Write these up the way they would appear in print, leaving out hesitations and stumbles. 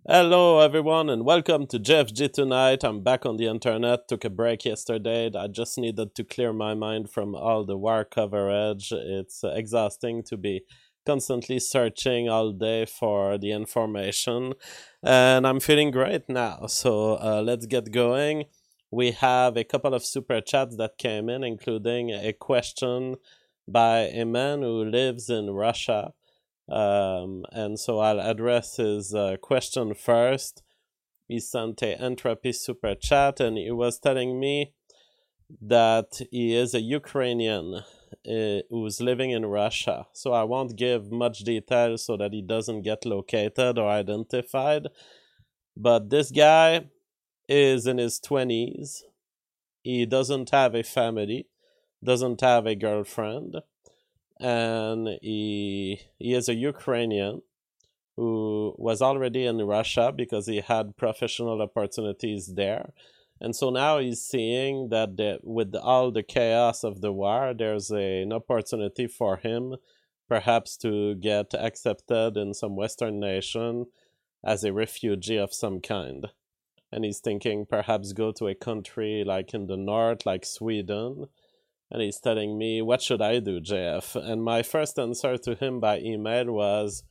Hello, everyone, and welcome to JFG Tonight. I'm back on the internet. Took a break yesterday. I just needed to clear my mind from all the war coverage. It's exhausting to be constantly searching all day for the information, and I'm feeling great now. So let's get going. We have a couple of super chats that came in, including a question by a man who lives in Russia. And so I'll address his question first. He sent a entropy super chat, and he was telling me that he is a Ukrainian who's living in Russia. So I won't give much detail so that he doesn't get located or identified. But this guy is in his 20s. He doesn't have a family, doesn't have a girlfriend, and he is a Ukrainian who was already in Russia because he had professional opportunities there. And so now he's seeing that with all the chaos of the war, there's an opportunity for him perhaps to get accepted in some Western nation as a refugee of some kind. And he's thinking perhaps go to a country like in the north, like Sweden. And he's telling me, what should I do, JF? And my first answer to him by email was,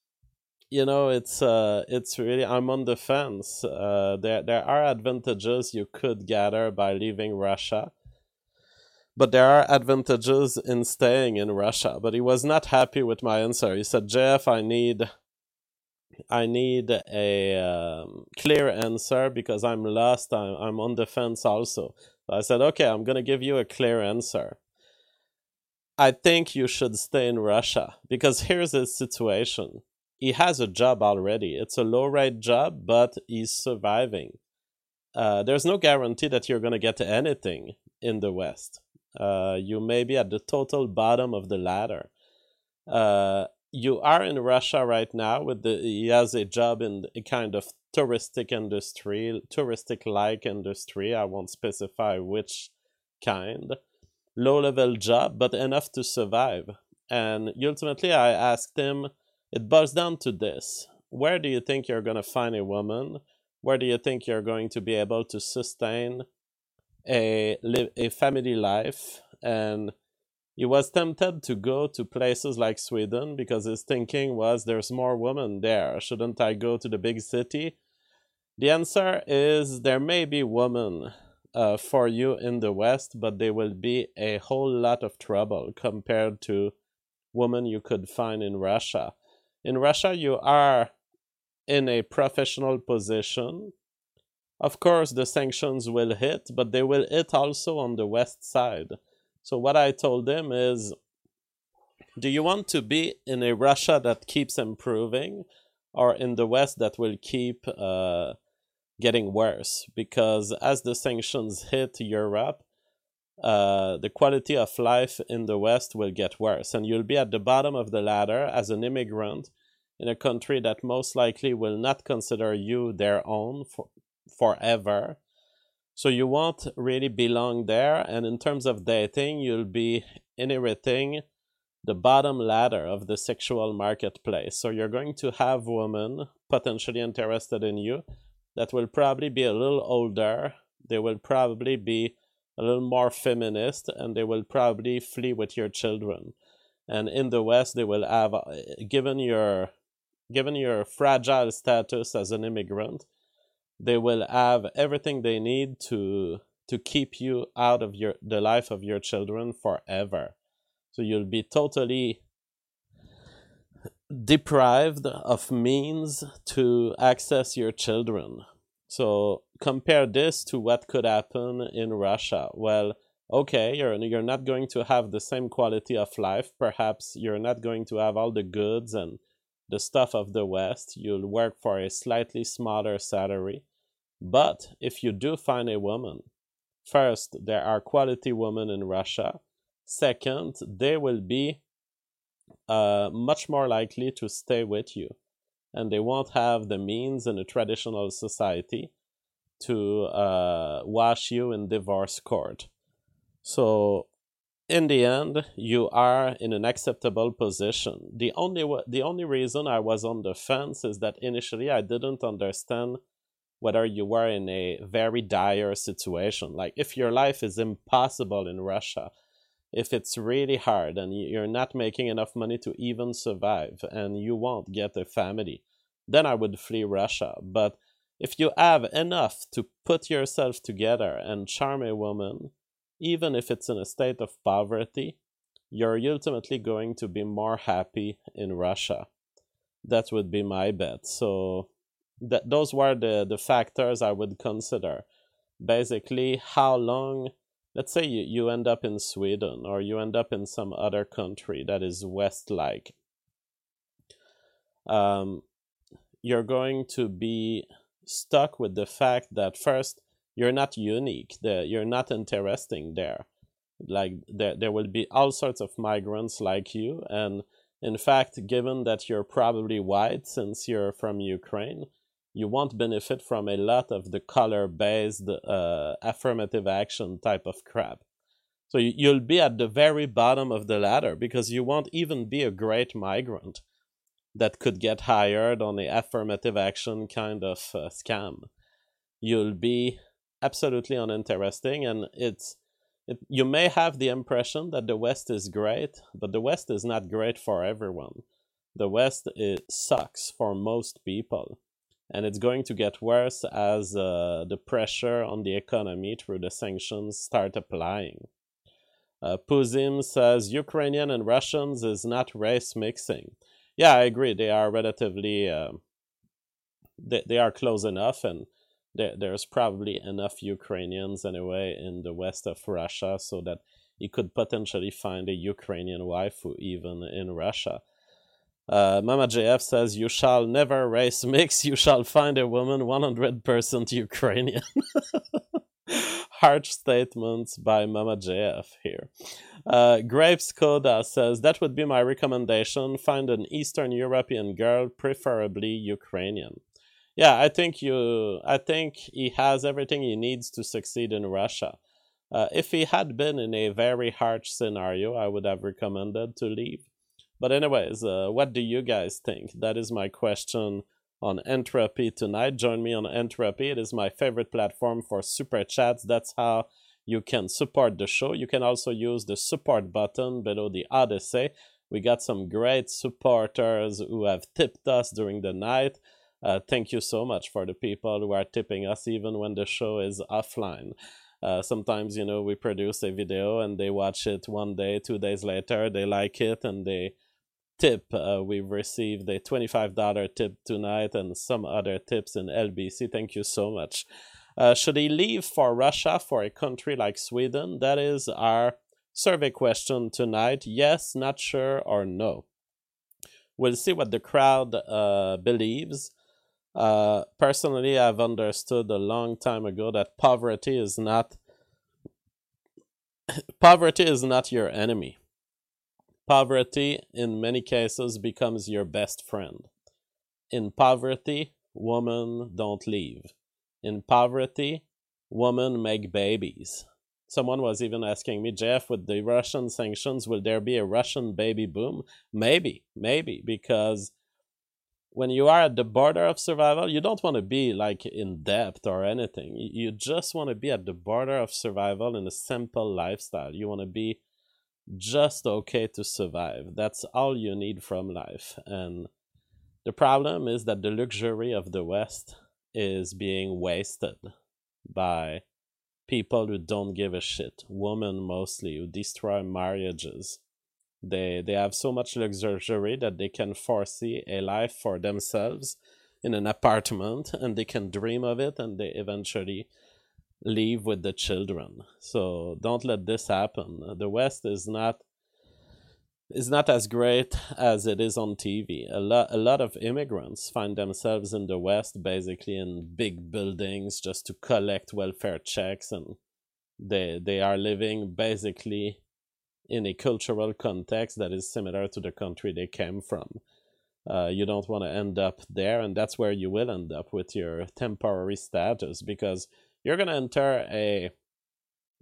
it's really, I'm on the fence. There are advantages you could gather by leaving Russia, but there are advantages in staying in Russia. But he was not happy with my answer. He said, JF, I need a clear answer because I'm lost. I'm on the fence also. So I said, okay, I'm gonna give you a clear answer. I think you should stay in Russia because here's his situation. He has a job already. It's a low-rate job, but he's surviving. There's no guarantee that you're going to get anything in the West. You may be at the total bottom of the ladder. You are in Russia right now he has a job in a kind of touristic industry, touristic-like industry. I won't specify which kind. Low-level job, but enough to survive. And ultimately, I asked him, it boils down to this. Where do you think you're going to find a woman? Where do you think you're going to be able to sustain a family life? And he was tempted to go to places like Sweden because his thinking was there's more women there. Shouldn't I go to the big city? The answer is there may be women for you in the West, but they will be a whole lot of trouble compared to women you could find in Russia. In Russia, you are in a professional position. Of course, the sanctions will hit, but they will hit also on the West side. So what I told him is, do you want to be in a Russia that keeps improving or in the West that will keep getting worse? Because as the sanctions hit Europe, the quality of life in the West will get worse, and you'll be at the bottom of the ladder as an immigrant in a country that most likely will not consider you their own forever. So you won't really belong there, and in terms of dating, you'll be inheriting the bottom ladder of the sexual marketplace. So you're going to have women potentially interested in you that will probably be a little older. They will probably be a little more feminist, and they will probably flee with your children. And in the West, they will have, given your fragile status as an immigrant, they will have everything they need to keep you out of the life of your children forever. So you'll be totally deprived of means to access your children. So compare this to what could happen in Russia. Well, okay, you're not going to have the same quality of life. Perhaps you're not going to have all the goods and the stuff of the West. You'll work for a slightly smaller salary. But if you do find a woman, first, there are quality women in Russia. Second, they will be much more likely to stay with you, and they won't have the means in a traditional society to wash you in divorce court. So in the end, you are in an acceptable position. The only reason I was on the fence is that initially I didn't understand whether you were in a very dire situation. Like if your life is impossible in Russia, if it's really hard and you're not making enough money to even survive and you won't get a family, then I would flee Russia. But if you have enough to put yourself together and charm a woman, even if it's in a state of poverty, you're ultimately going to be more happy in Russia. That would be my bet. So those were the factors I would consider. Basically, how long, let's say you end up in Sweden or you end up in some other country that is West like, um, you're going to be stuck with the fact that first, you're not unique, you're not interesting there. Like, there will be all sorts of migrants like you. And in fact, given that you're probably white since you're from Ukraine, you won't benefit from a lot of the color based affirmative action type of crap. So you'll be at the very bottom of the ladder because you won't even be a great migrant that could get hired on a affirmative action kind of scam. You'll be absolutely uninteresting, and you may have the impression that the West is great, but the West is not great for everyone. The West sucks for most people, and it's going to get worse as the pressure on the economy through the sanctions start applying. Puzim says Ukrainian and Russians is not race mixing. Yeah, I agree. They are relatively they are close enough, and there's probably enough Ukrainians anyway in the west of Russia so that you could potentially find a Ukrainian waifu even in Russia. Mama JF says, "You shall never race mix. You shall find a woman 100% Ukrainian." Harsh statements by Mama JF here. Grapes Koda says, "That would be my recommendation. Find an Eastern European girl, preferably Ukrainian." Yeah, I think he has everything he needs to succeed in Russia. If he had been in a very harsh scenario, I would have recommended to leave. But anyways, what do you guys think? That is my question on Entropy tonight. Join me on Entropy. It is my favorite platform for super chats. That's how you can support the show. You can also use the support button below the Odyssey. We got some great supporters who have tipped us during the night. Thank you so much for the people who are tipping us even when the show is offline. Sometimes, we produce a video and they watch it one day, 2 days later, they like it and they tip. We've received a $25 tip tonight and some other tips in LBC. Thank you so much. Should he leave for Russia, for a country like Sweden? That is our survey question tonight. Yes, not sure, or no. We'll see what the crowd believes. Personally, I've understood a long time ago that poverty is not your enemy. Poverty, in many cases, becomes your best friend. In poverty, women don't leave. In poverty, women make babies. Someone was even asking me, Jeff, with the Russian sanctions, will there be a Russian baby boom? Maybe, because when you are at the border of survival, you don't want to be like in debt or anything. You just want to be at the border of survival in a simple lifestyle. You want to be just okay to survive. That's all you need from life. And the problem is that the luxury of the West is being wasted by people who don't give a shit. Women mostly, who destroy marriages. They have so much luxury that they can foresee a life for themselves in an apartment and they can dream of it and they eventually leave with the children. So don't let this happen. The West is not as great as it is on TV. A lot of immigrants find themselves in the West basically in big buildings just to collect welfare checks, and they are living basically in a cultural context that is similar to the country they came from. You don't want to end up there, and that's where you will end up with your temporary status, because you're going to enter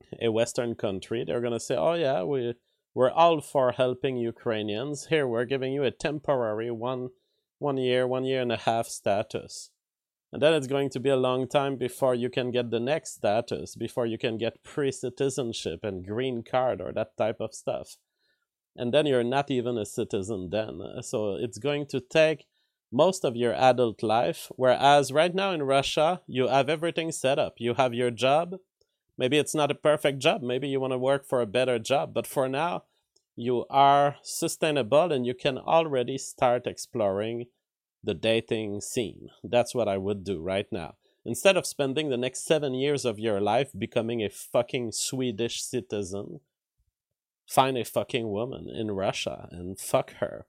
a Western country, they're gonna say, "Oh yeah, we're all for helping Ukrainians. Here, we're giving you a temporary one year, 1.5 year status." And then it's going to be a long time before you can get the next status, before you can get pre-citizenship and green card or that type of stuff. And then you're not even a citizen then. So it's going to take most of your adult life, whereas right now in Russia, you have everything set up. You have your job. Maybe it's not a perfect job. Maybe you want to work for a better job. But for now, you are sustainable and you can already start exploring the dating scene. That's what I would do right now. Instead of spending the next 7 years of your life becoming a fucking Swedish citizen, find a fucking woman in Russia and fuck her.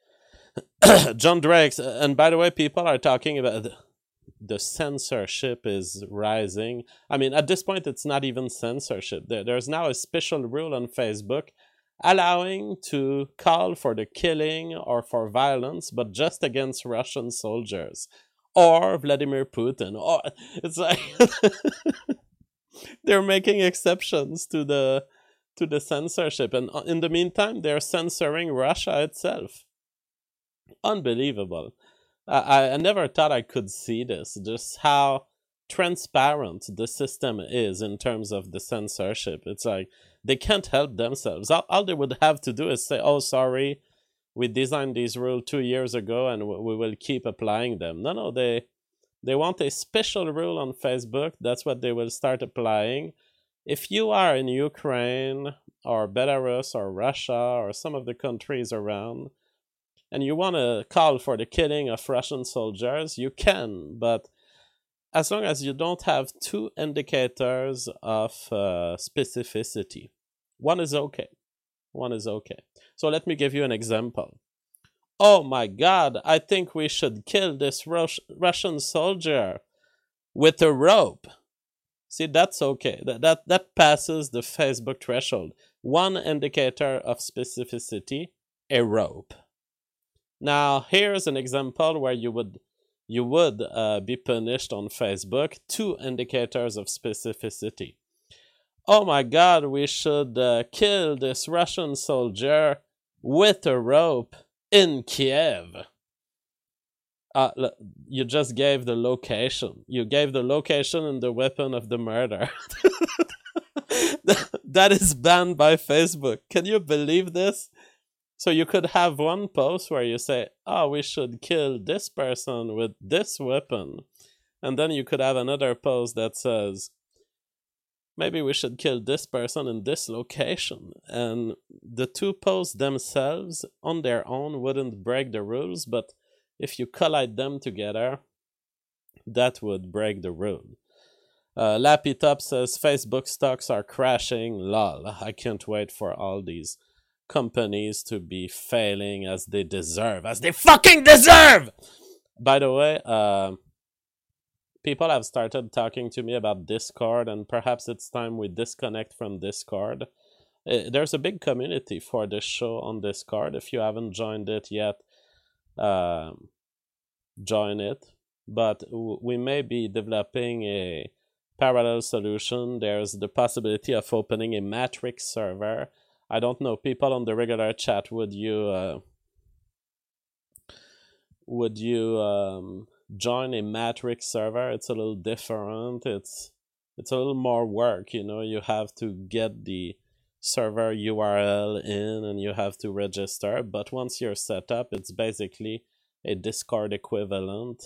John Drake, and by the way, people are talking about the censorship is rising. I mean, at this point, it's not even censorship. There's now a special rule on Facebook allowing to call for the killing or for violence, but just against Russian soldiers or Vladimir Putin. Or it's like they're making exceptions to the censorship, and in the meantime, they're censoring Russia itself. Unbelievable. I never thought I could see this, just how transparent the system is in terms of the censorship. It's like they can't help themselves. All they would have to do is say, "Oh, sorry, we designed these rules 2 years ago and we will keep applying them." No, they want a special rule on Facebook. That's what they will start applying. If you are in Ukraine or Belarus or Russia or some of the countries around, and you want to call for the killing of Russian soldiers, you can, but as long as you don't have two indicators of specificity, one is okay. One is okay. So let me give you an example. "Oh my God, I think we should kill this Russian soldier with a rope." See, that's okay. That passes the Facebook threshold. One indicator of specificity, a rope. Now, here's an example where you would be punished on Facebook. Two indicators of specificity. "Oh my God, we should kill this Russian soldier with a rope in Kiev." You just gave the location. You gave the location and the weapon of the murder. That is banned by Facebook. Can you believe this? So you could have one post where you say, "Oh, we should kill this person with this weapon." And then you could have another post that says, "Maybe we should kill this person in this location." And the two posts themselves on their own wouldn't break the rules, but if you collide them together, that would break the rule. Lappy Top says, "Facebook stocks are crashing. Lol. I can't wait for all these companies to be failing as they deserve. As they fucking deserve!" By the way, people have started talking to me about Discord, and perhaps it's time we disconnect from Discord. There's a big community for this show on Discord. If you haven't joined it yet, join it. But we may be developing a parallel solution. There's the possibility of opening a Matrix server. I don't know, people on the regular chat, would you join a Matrix server? It's a little different. It's a little more work, you know. You have to get the server URL in and you have to register. But once you're set up, it's basically a Discord equivalent.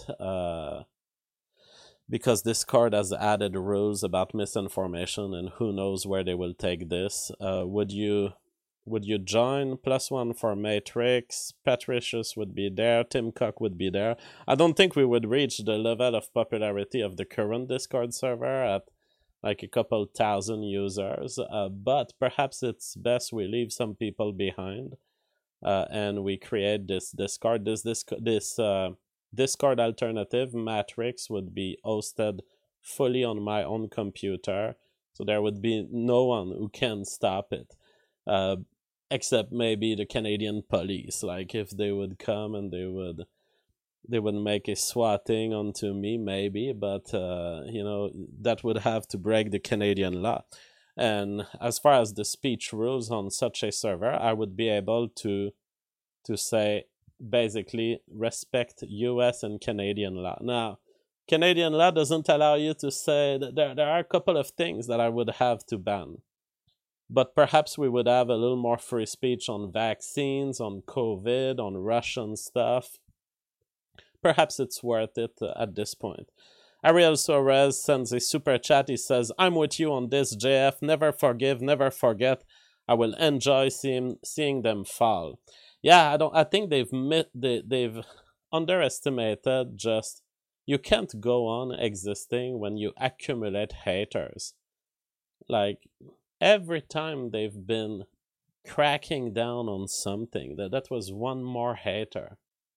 Because Discord has added rules about misinformation, and who knows where they will take this. Would you join? +1 for Matrix. Patricius would be there. Tim Cook would be there. I don't think we would reach the level of popularity of the current Discord server at like a couple thousand users. But perhaps it's best we leave some people behind, and we create this Discord. This Discord alternative, Matrix, would be hosted fully on my own computer, so there would be no one who can stop it, except maybe the Canadian police. Like, if they would come and they would make a swatting onto me, maybe, but that would have to break the Canadian law. And as far as the speech rules on such a server, I would be able to say basically respect US and Canadian law. Now, Canadian law doesn't allow you to say that there are a couple of things that I would have to ban. But perhaps we would have a little more free speech on vaccines, on COVID, on Russian stuff. Perhaps it's worth it at this point. Ariel Suarez sends a super chat. He says, "I'm with you on this, JF. Never forgive, never forget. I will enjoy seeing them fall." Yeah, I think they've underestimated just you can't go on existing when you accumulate haters. Like every time they've been cracking down on something, that was one more hater,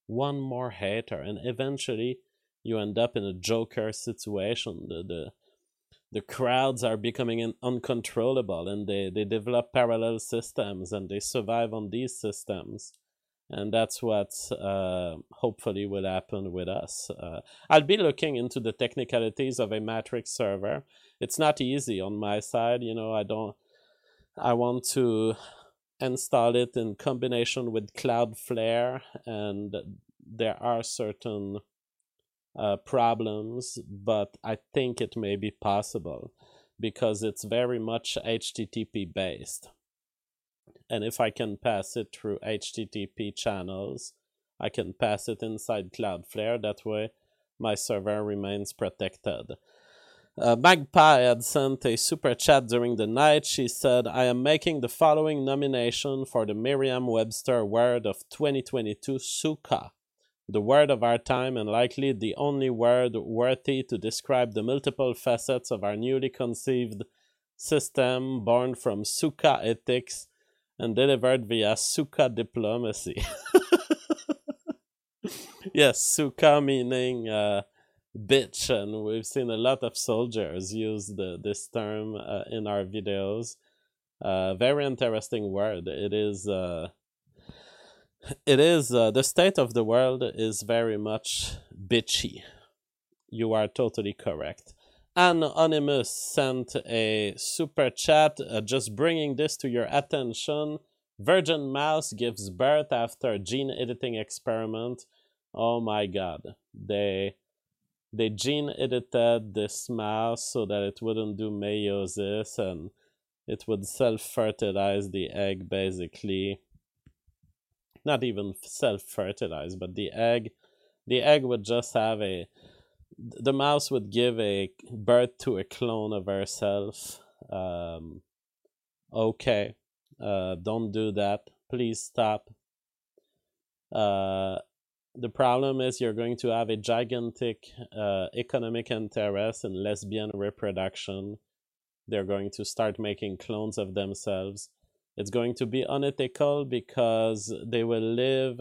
and eventually you end up in a Joker situation. The crowds are becoming uncontrollable, and they develop parallel systems, and they survive on these systems. And that's what hopefully will happen with us. I'll be looking into the technicalities of a Matrix server. It's not easy on my side. I want to install it in combination with Cloudflare, and there are certain problems, but I think it may be possible because it's very much HTTP based. And if I can pass it through HTTP channels, I can pass it inside Cloudflare. That way, my server remains protected. Magpie had sent a super chat during the night. She said, "I am making the following nomination for the Merriam-Webster Word of 2022, Suka, the word of our time and likely the only word worthy to describe the multiple facets of our newly conceived system born from Suka ethics and delivered via Suka diplomacy." Yes, Suka meaning bitch, and we've seen a lot of soldiers use this term in our videos. Very interesting word. It is the state of the world is very much bitchy. You are totally correct. Anonymous sent a super chat, just bringing this to your attention. Virgin mouse gives birth after gene editing experiment. Oh my god. They gene edited this mouse so that it wouldn't do meiosis, and it would self-fertilize the egg, basically. Not even self-fertilize, but the egg would just have the mouse would give a birth to a clone of herself. Okay, don't do that. Please stop. The problem is you're going to have a gigantic economic interest in lesbian reproduction. They're going to start making clones of themselves. It's going to be unethical because they will live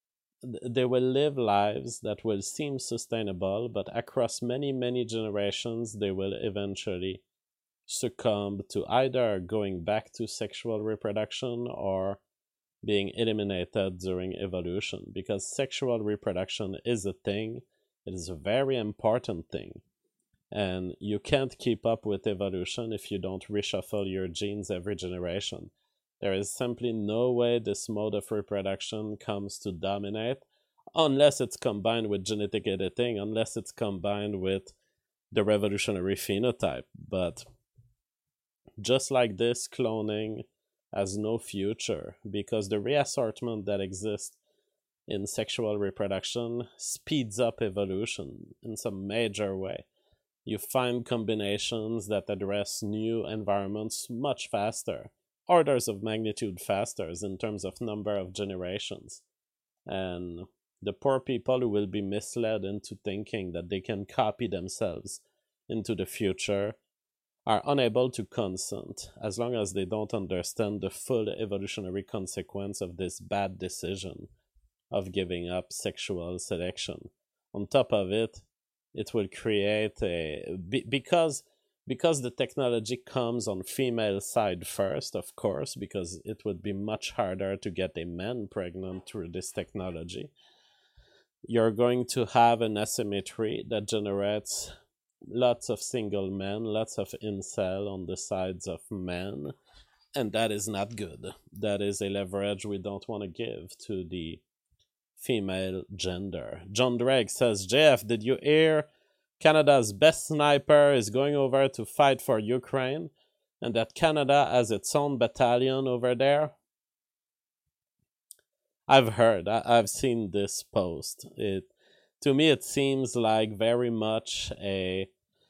lives that will seem sustainable, but across many, many generations, they will eventually succumb to either going back to sexual reproduction or being eliminated during evolution, because sexual reproduction is a thing. It is a very important thing. And you can't keep up with evolution if you don't reshuffle your genes every generation. There is simply no way this mode of reproduction comes to dominate unless it's combined with genetic editing, unless it's combined with the revolutionary phenotype. But just like this, cloning has no future because the reassortment that exists in sexual reproduction speeds up evolution in some major way. You find combinations that address new environments much faster, orders of magnitude faster in terms of number of generations. And the poor people who will be misled into thinking that they can copy themselves into the future are unable to consent as long as they don't understand the full evolutionary consequence of this bad decision of giving up sexual selection. On top of it, it will create because the technology comes on female side first, of course, because it would be much harder to get a man pregnant through this technology. You're going to have an asymmetry that generates lots of single men, lots of incel on the sides of men, and that is not good. That is a leverage we don't want to give to the female gender. John Drake says, JF, did you hear Canada's best sniper is going over to fight for Ukraine, and that Canada has its own battalion over there? I've heard. I've seen this post. To me, it seems like very much a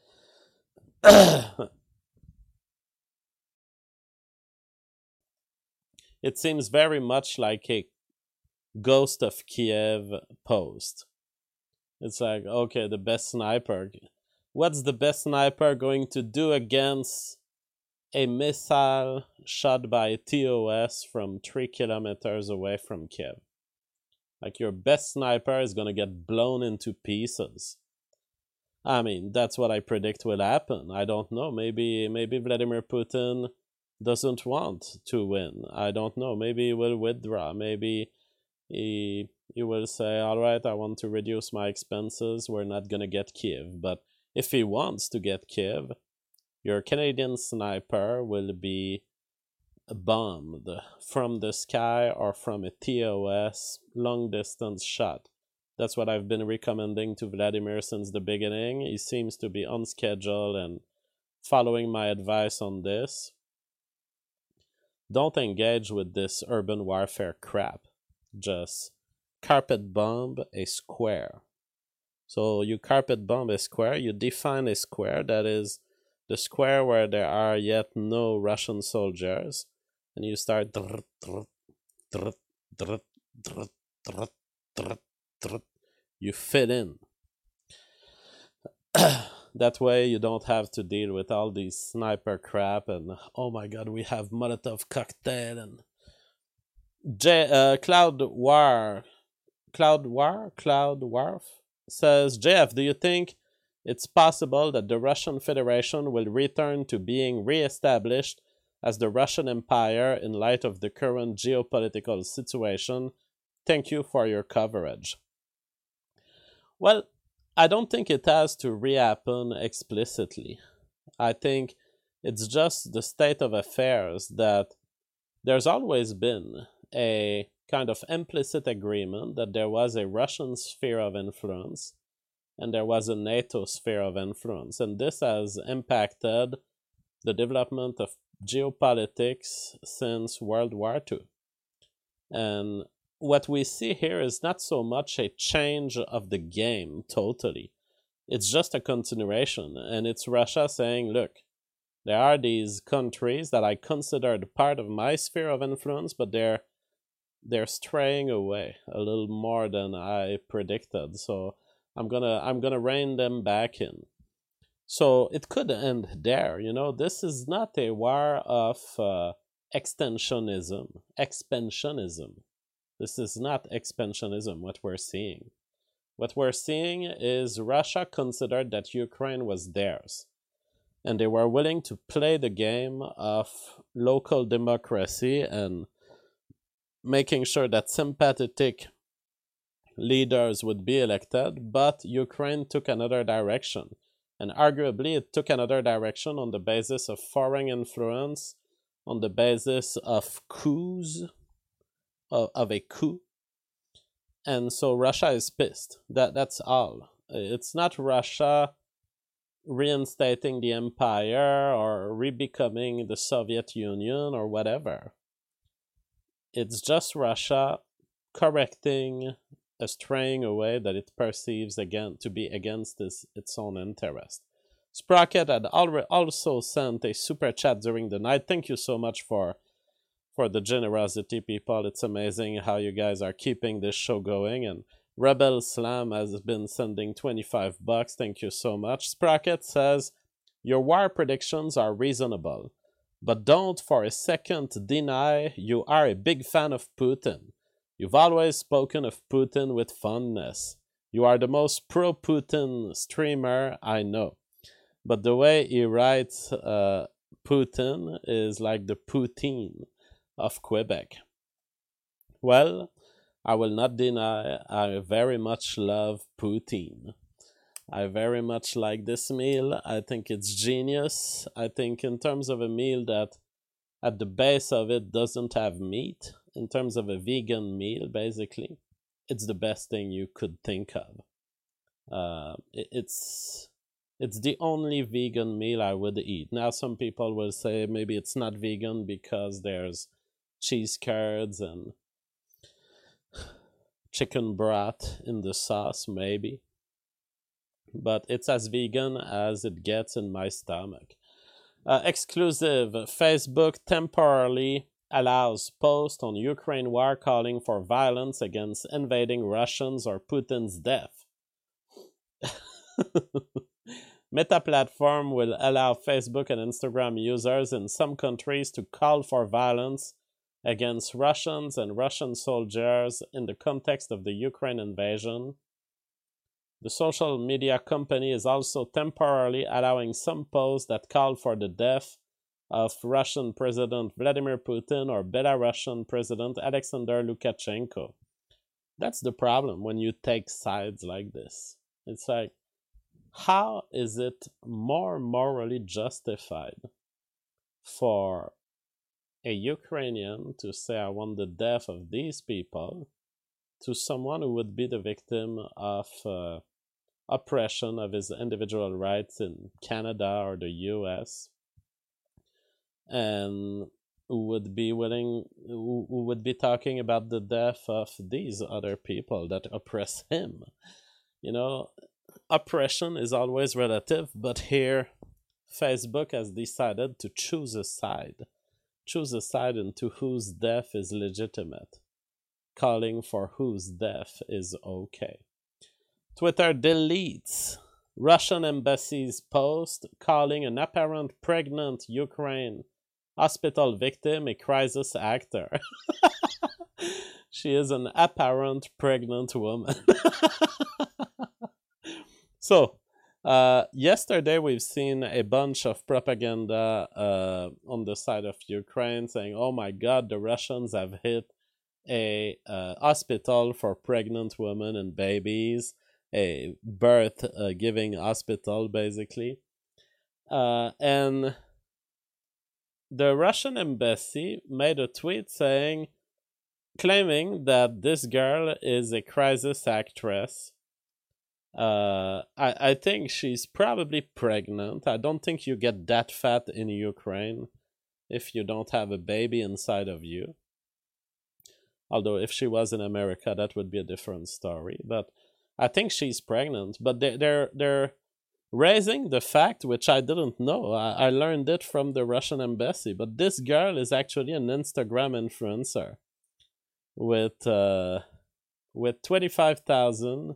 it seems very much like a Ghost of Kiev post. It's like, okay, the best sniper. What's the best sniper going to do against a missile shot by a TOS from 3 kilometers away from Kiev? Like, your best sniper is going to get blown into pieces. I mean, that's what I predict will happen. I don't know. Maybe Vladimir Putin doesn't want to win. I don't know. Maybe he will withdraw. Maybe he will say, all right, I want to reduce my expenses. We're not going to get Kiev. But if he wants to get Kiev, your Canadian sniper will be bombed from the sky or from a TOS long distance shot. That's what I've been recommending to Vladimir since the beginning. He seems to be on schedule and following my advice on this. Don't engage with this urban warfare crap. Just carpet bomb a square. So you carpet bomb a square, you define a square that is the square where there are yet no Russian soldiers, and you start you fit in. That way you don't have to deal with all these sniper crap and oh my god, we have Molotov cocktail and Cloud Warf says, JF, do you think it's possible that the Russian Federation will return to being re-established as the Russian Empire in light of the current geopolitical situation? Thank you for your coverage. Well, I don't think it has to rehappen explicitly. I think it's just the state of affairs that there's always been a kind of implicit agreement that there was a Russian sphere of influence and there was a NATO sphere of influence. And this has impacted the development of geopolitics since World War II. And what we see here is not so much a change of the game totally. It's just a continuation. And it's Russia saying, look, there are these countries that I considered part of my sphere of influence, but they're straying away a little more than I predicted. So I'm gonna rein them back in. So it could end there. You know, this is not a war of expansionism. This is not expansionism, what we're seeing. What we're seeing is Russia considered that Ukraine was theirs. And they were willing to play the game of local democracy and making sure that sympathetic leaders would be elected, but Ukraine took another direction. And arguably, it took another direction on the basis of foreign influence, on the basis of coups, of a coup. And so Russia is pissed. That's all. It's not Russia reinstating the empire or re-becoming the Soviet Union or whatever. It's just Russia correcting a straying away that it perceives again to be against its own interest. Sprocket had also sent a super chat during the night. Thank you so much for the generosity, people. It's amazing how you guys are keeping this show going. And Rebel Slam has been sending $25. Thank you so much. Sprocket says, your war predictions are reasonable, but don't for a second deny you are a big fan of Putin. You've always spoken of Putin with fondness. You are the most pro-Putin streamer I know. But the way he writes Putin is like the Poutine of Quebec. Well, I will not deny I very much love Poutine. I very much like this meal. I think it's genius. I think, in terms of a meal that at the base of it doesn't have meat, in terms of a vegan meal, basically, it's the best thing you could think of. It's the only vegan meal I would eat. Now, some people will say maybe it's not vegan because there's cheese curds and chicken broth in the sauce, maybe. But it's as vegan as it gets in my stomach. Exclusive. Facebook temporarily allows posts on Ukraine war calling for violence against invading Russians or Putin's death. Meta platform will allow Facebook and Instagram users in some countries to call for violence against Russians and Russian soldiers in the context of the Ukraine invasion. The social media company is also temporarily allowing some posts that call for the death of Russian President Vladimir Putin or Belarusian President Alexander Lukashenko. That's the problem when you take sides like this. It's like, how is it more morally justified for a Ukrainian to say, I want the death of these people, to someone who would be the victim of oppression of his individual rights in Canada or the US, and who would be talking about the death of these other people that oppress him? You know, oppression is always relative, but here Facebook has decided to choose a side into whose death is legitimate, calling for whose death is okay. Twitter deletes Russian embassy's post calling an apparent pregnant Ukraine hospital victim a crisis actor. She is an apparent pregnant woman. So, yesterday we've seen a bunch of propaganda on the side of Ukraine saying, oh my God, the Russians have hit a hospital for pregnant women and babies, a birth giving hospital, basically. And the Russian embassy made a tweet claiming that this girl is a crisis actress. I think she's probably pregnant. I don't think you get that fat in Ukraine if you don't have a baby inside of you. Although if she was in America, that would be a different story. But I think she's pregnant. But they're raising the fact, which I didn't know. I learned it from the Russian embassy. But this girl is actually an Instagram influencer with 25,000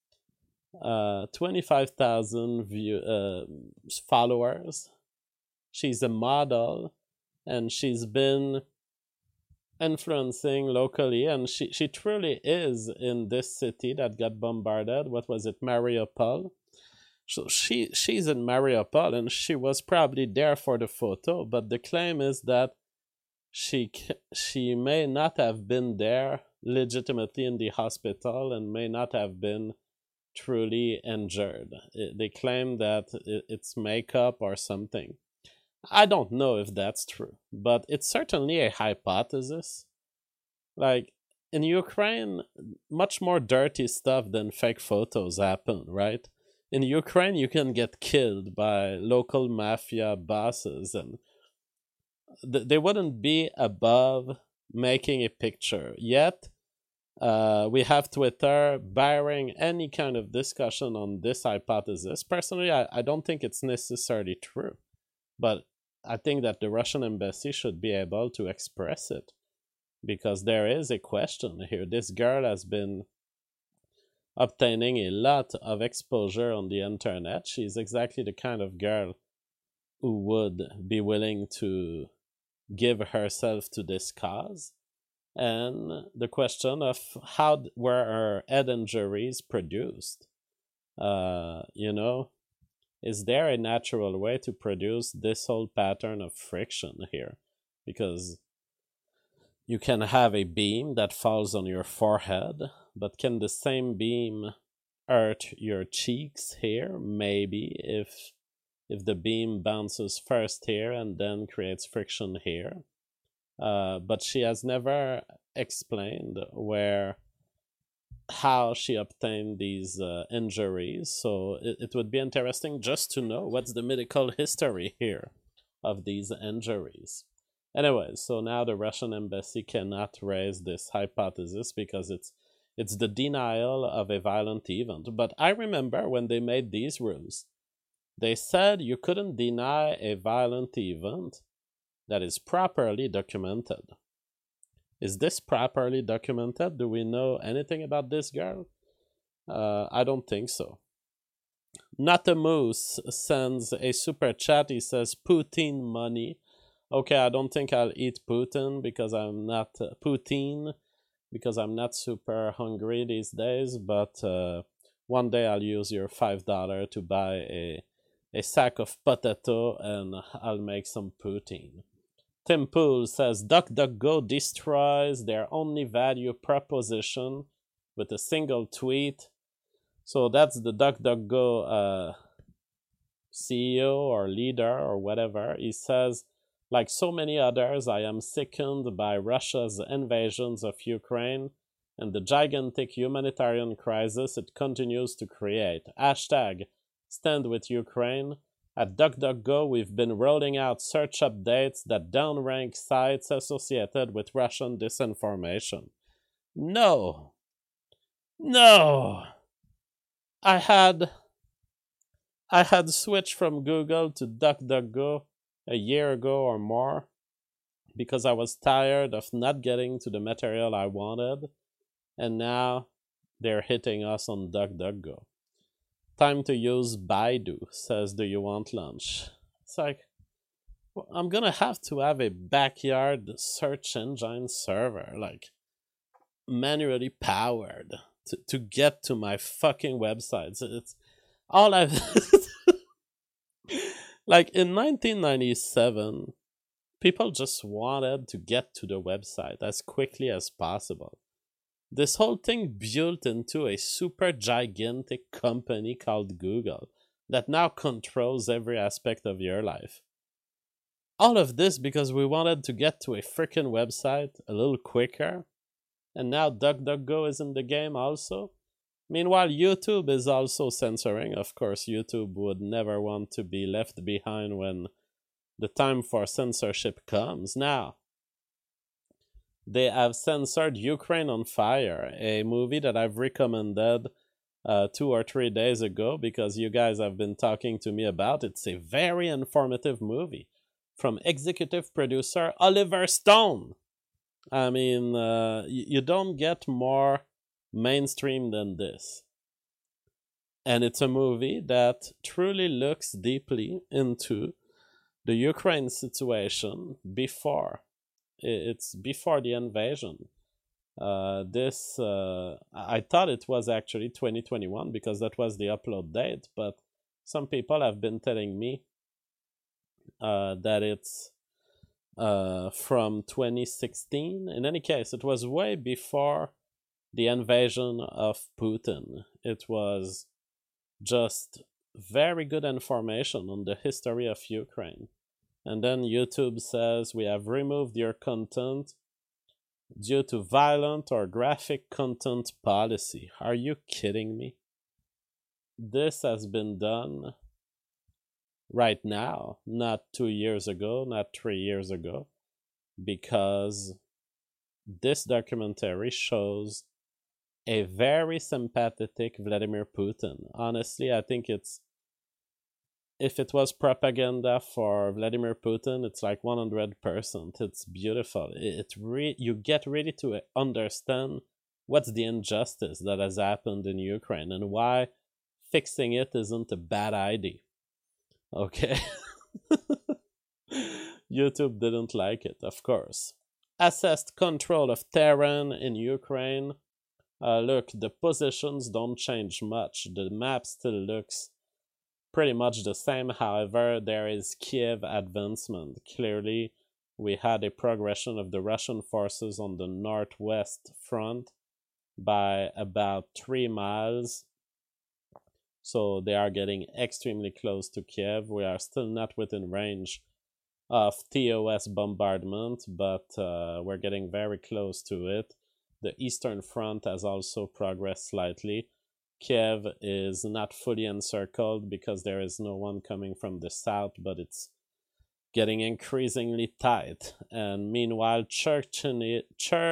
followers. She's a model, and she's been influencing locally, and she truly is in this city that got bombarded. What was it, Mariupol? So she's in Mariupol, and she was probably there for the photo, but the claim is that she may not have been there legitimately in the hospital and may not have been truly injured. They claim that it's makeup or something. I don't know if that's true, but it's certainly a hypothesis. Like, in Ukraine, much more dirty stuff than fake photos happen, right? In Ukraine, you can get killed by local mafia bosses, and they wouldn't be above making a picture. Yet, we have Twitter barring any kind of discussion on this hypothesis. Personally, I don't think it's necessarily true, but I think that the Russian embassy should be able to express it, because there is a question here. This girl has been obtaining a lot of exposure on the internet. She's exactly the kind of girl who would be willing to give herself to this cause. And the question of how were her head injuries produced? Is there a natural way to produce this whole pattern of friction here? Because you can have a beam that falls on your forehead, but can the same beam hurt your cheeks here, maybe, if the beam bounces first here and then creates friction here. But she has never explained how she obtained these injuries. So it would be interesting just to know what's the medical history here of these injuries. Anyway, so now the Russian embassy cannot raise this hypothesis because it's the denial of a violent event. But I remember when they made these rules, they said you couldn't deny a violent event that is properly documented. Is this properly documented? Do we know anything about this girl? I don't think so. Not a Moose sends a super chat. He says Putin money. Okay, I don't think I'll eat Putin because I'm not Putin because I'm not super hungry these days. But one day I'll use your $5 to buy a sack of potato and I'll make some poutine. Tim Pool says DuckDuckGo destroys their only value proposition with a single tweet. So that's the DuckDuckGo CEO or leader or whatever. He says, like so many others, I am sickened by Russia's invasions of Ukraine and the gigantic humanitarian crisis it continues to create. Hashtag stand with Ukraine. At DuckDuckGo, we've been rolling out search updates that downrank sites associated with Russian disinformation. No. I had switched from Google to DuckDuckGo a year ago or more because I was tired of not getting to the material I wanted, and now they're hitting us on DuckDuckGo. Time to use Baidu, says Do You Want Lunch? It's like, well, I'm gonna have to have a backyard search engine server, like, manually powered to get to my fucking websites. It's all I've... Like, in 1997, people just wanted to get to the website as quickly as possible. This whole thing built into a super gigantic company called Google that now controls every aspect of your life. All of this because we wanted to get to a freaking website a little quicker, and now DuckDuckGo is in the game also. Meanwhile, YouTube is also censoring. Of course, YouTube would never want to be left behind when the time for censorship comes. Now, they have censored Ukraine on Fire, a movie that I've recommended 2 or 3 days ago because you guys have been talking to me about. It's a very informative movie from executive producer Oliver Stone. I mean, you don't get more mainstream than this. And it's a movie that truly looks deeply into the Ukraine situation before. It's before the invasion. I thought it was actually 2021 because that was the upload date, but some people have been telling me that it's from 2016. In any case, it was way before the invasion of Putin. It was just very good information on the history of Ukraine. And then YouTube says we have removed your content due to violent or graphic content policy. Are you kidding me? This has been done right now, not 2 years ago, not 3 years ago, because this documentary shows a very sympathetic Vladimir Putin. Honestly, I think if it was propaganda for Vladimir Putin, it's like 100%. It's beautiful. You get ready to understand what's the injustice that has happened in Ukraine and why fixing it isn't a bad idea. Okay? YouTube didn't like it, of course. Assessed control of Tehran in Ukraine. Look, the positions don't change much. The map still looks pretty much the same. However, there is Kiev advancement. Clearly, we had a progression of the Russian forces on the northwest front by about 3 miles. So they are getting extremely close to Kiev. We are still not within range of TOS bombardment, but we're getting very close to it. The Eastern Front has also progressed slightly. Kiev is not fully encircled because there is no one coming from the south, but it's getting increasingly tight. And meanwhile, Chernihiv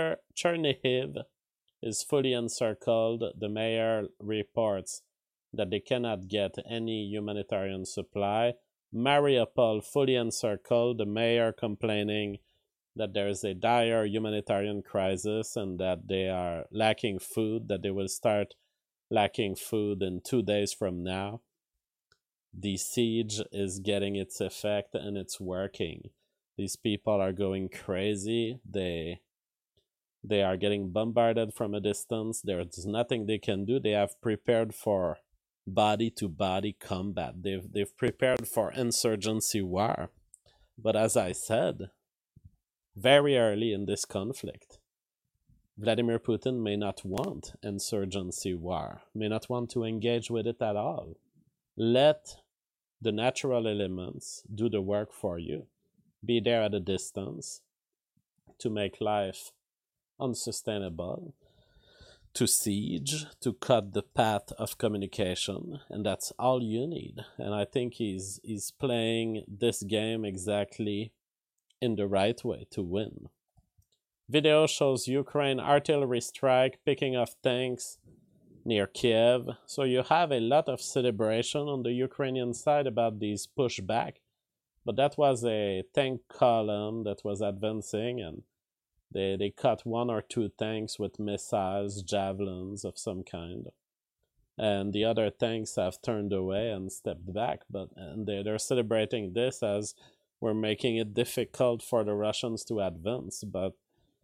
is fully encircled. The mayor reports that they cannot get any humanitarian supply. Mariupol fully encircled, the mayor complaining that there is a dire humanitarian crisis and that they are lacking food, that they will start lacking food in 2 days from now. The siege is getting its effect and it's working. These people are going crazy. They are getting bombarded from a distance. There's nothing they can do. They have prepared for body-to-body combat. They've prepared for insurgency war. But as I said, very early in this conflict, Vladimir Putin may not want insurgency war, may not want to engage with it at all. Let the natural elements do the work for you. Be there at a distance to make life unsustainable, to siege, to cut the path of communication, and that's all you need. And I think he's playing this game exactly in the right way to win. Video shows Ukraine artillery strike picking off tanks near Kiev. So you have a lot of celebration on the Ukrainian side about these pushback, but that was a tank column that was advancing, and they cut 1 or 2 tanks with missiles, javelins of some kind. And the other tanks have turned away and stepped back, and they're celebrating this as we're making it difficult for the Russians to advance. But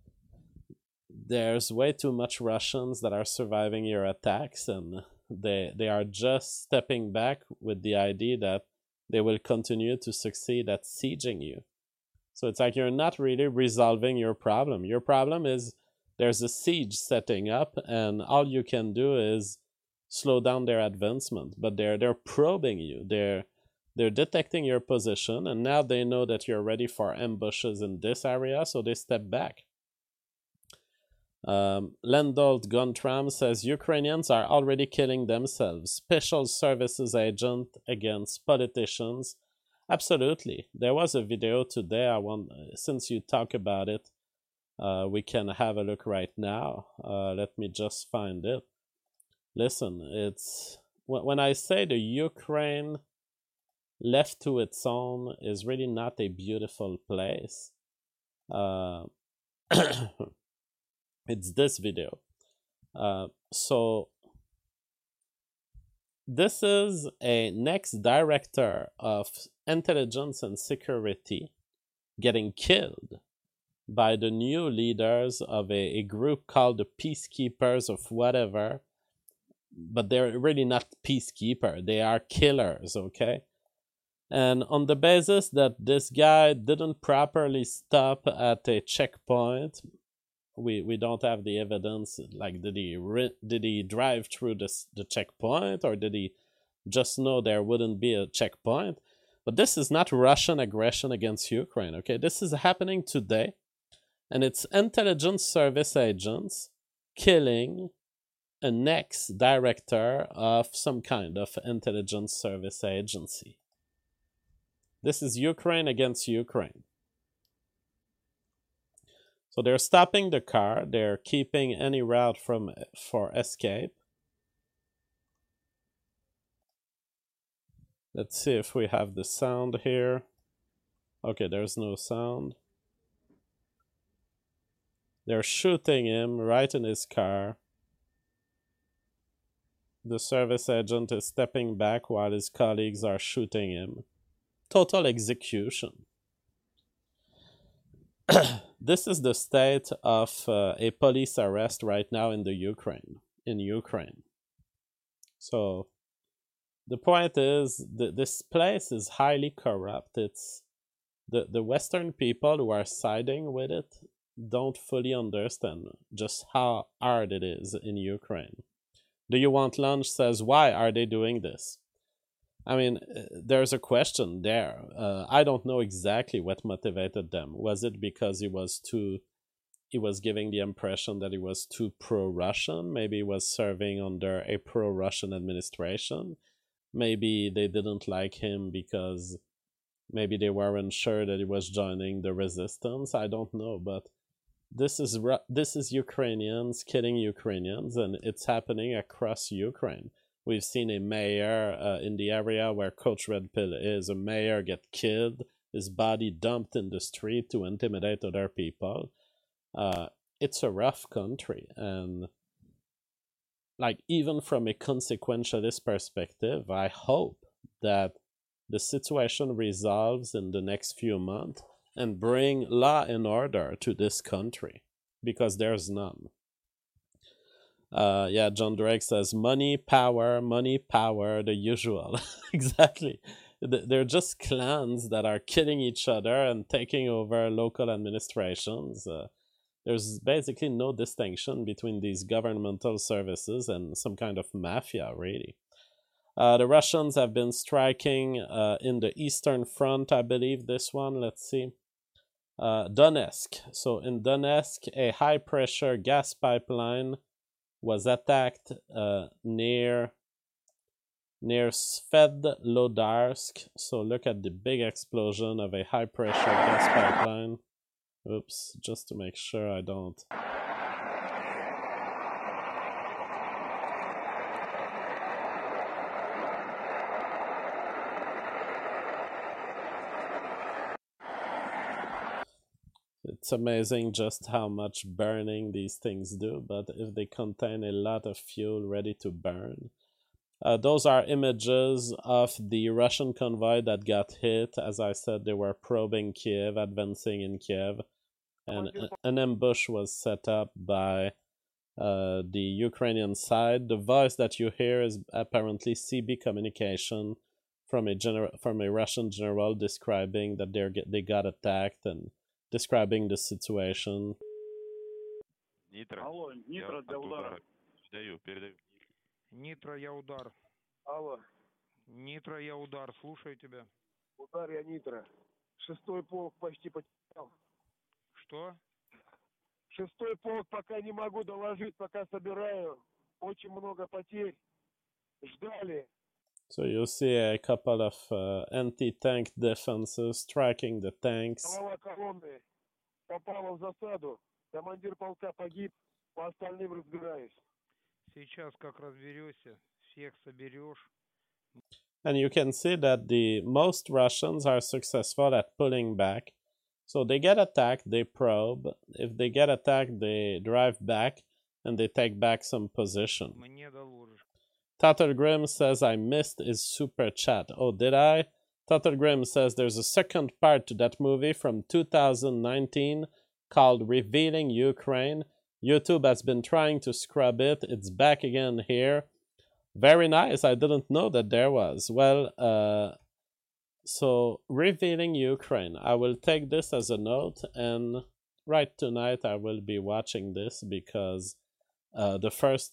there's way too much Russians that are surviving your attacks, and they are just stepping back with the idea that they will continue to succeed at sieging you. So it's like you're not really resolving your problem. Your problem is there's a siege setting up, and all you can do is slow down their advancement. But they're probing you. They're detecting your position, and now they know that you're ready for ambushes in this area, so they step back. Lendolt Guntram says Ukrainians are already killing themselves. Special services agent against politicians. Absolutely. There was a video today. Since you talk about it, we can have a look right now. Let me just find it. Listen, it's when I say the Ukraine left to its own is really not a beautiful place. It's this video. So this is a next director of intelligence and security getting killed by the new leaders of a group called the Peacekeepers of whatever, but they're really not peacekeeper. They are killers, okay? And on the basis that this guy didn't properly stop at a checkpoint, we don't have the evidence. Like, did he drive through the checkpoint, or did he just know there wouldn't be a checkpoint? But this is not Russian aggression against Ukraine, okay? This is happening today, and it's intelligence service agents killing an ex-director of some kind of intelligence service agency. This is Ukraine against Ukraine. So they're stopping the car. They're keeping any route for escape. Let's see if we have the sound here. Okay, there's no sound. They're shooting him right in his car. The service agent is stepping back while his colleagues are shooting him. Total execution. This is the state of a police arrest right now in Ukraine. So the point is, this place is highly corrupt. It's the Western people who are siding with it don't fully understand just how hard it is in Ukraine. Do you want lunch says, why are they doing this? I mean, there's a question there. I don't know exactly what motivated them. Was it because he was giving the impression that he was too pro-Russian? Maybe he was serving under a pro-Russian administration. Maybe they didn't like him because maybe they weren't sure that he was joining the resistance. I don't know, but this is Ukrainians killing Ukrainians, and it's happening across Ukraine. We've seen a mayor in the area where Coach Red Pill is. A mayor get killed, his body dumped in the street to intimidate other people. It's a rough country, and like even from a consequentialist perspective, I hope that the situation resolves in the next few months and bring law and order to this country, because there's none. Yeah, John Drake says money, power, the usual. Exactly. They're just clans that are killing each other and taking over local administrations. There's basically no distinction between these governmental services and some kind of mafia, really. The Russians have been striking in the Eastern Front, I believe this one. Let's see. Donetsk. So in Donetsk, a high-pressure gas pipeline was attacked near Svedlodarsk. So look at the big explosion of a high-pressure gas pipeline. Oops, just to make sure I don't... It's amazing just how much burning these things do, but if they contain a lot of fuel ready to burn. Those are images of the Russian convoy that got hit. As I said, they were probing Kiev, advancing in Kiev, and an ambush was set up by the Ukrainian side. The voice that you hear is apparently CB communication from a Russian general describing that they got attacked and describing the situation. Нитро. Алло, Нитро для удара. Передаю. Нитро, я удар. Алло, Нитро, я удар. Слушаю тебя. удар я Нитро. 6-й полк почти потерял. Что? 6-й полк пока не могу доложить, пока собираю. Очень много потерь. Ждали. So you see a couple of anti-tank defenses striking the tanks. Голова колонны попала в засаду. Командир полка погиб. По остальным разбираюсь. Сейчас как разберешься, всех соберешь. And you can see that the most Russians are successful at pulling back. So they get attacked, they probe. If they get attacked, they drive back and they take back some position. Мне доложишь. Tatar Grim says I missed his super chat. Oh, did I? Tatar Grim says there's a second part to that movie from 2019 called Revealing Ukraine. YouTube has been trying to scrub it. It's back again here. Very nice. I didn't know that there was. Well, so Revealing Ukraine. I will take this as a note, and right tonight I will be watching this because the first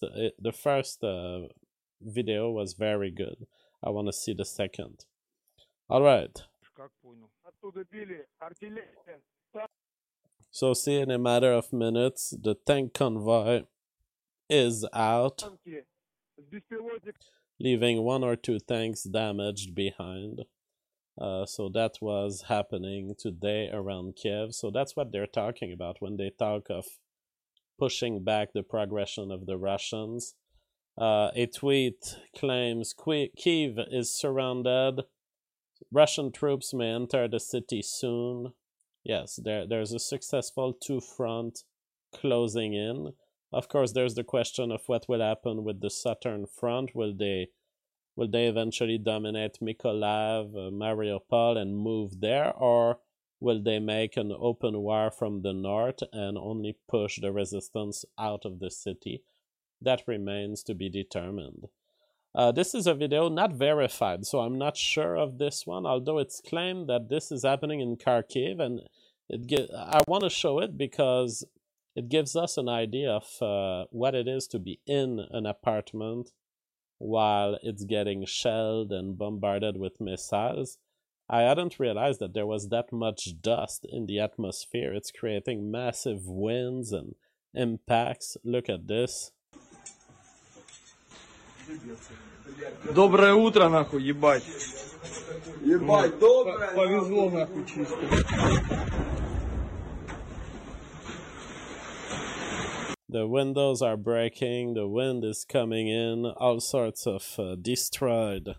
video was very good. I want to see the second. All right. Как понял? Оттуда били артиллерия. So see, in a matter of minutes, the tank convoy is out, Танки с беспилотниками. leaving 1 or 2 tanks damaged behind. So that was happening today around Kiev. So that's what they're talking about when they talk of pushing back the progression of the Russians. A tweet claims Kiev is surrounded. Russian troops may enter the city soon. Yes, there's a successful 2-front closing in. Of course, there's the question of what will happen with the southern front. Will they eventually dominate Mykolaiv, Mariupol, and move there, or will they make an open war from the north and only push the resistance out of the city? That remains to be determined. This is a video not verified, so I'm not sure of this one, although it's claimed that this is happening in Kharkiv, and I want to show it because it gives us an idea of what it is to be in an apartment while it's getting shelled and bombarded with missiles. I hadn't realized that there was that much dust in the atmosphere. It's creating massive winds and impacts. Look at this. Доброе утро, нахуй, ебать. Ебать, доброе. Повезло, нахуй, чисто. The windows are breaking, the wind is coming in, all sorts of destroyed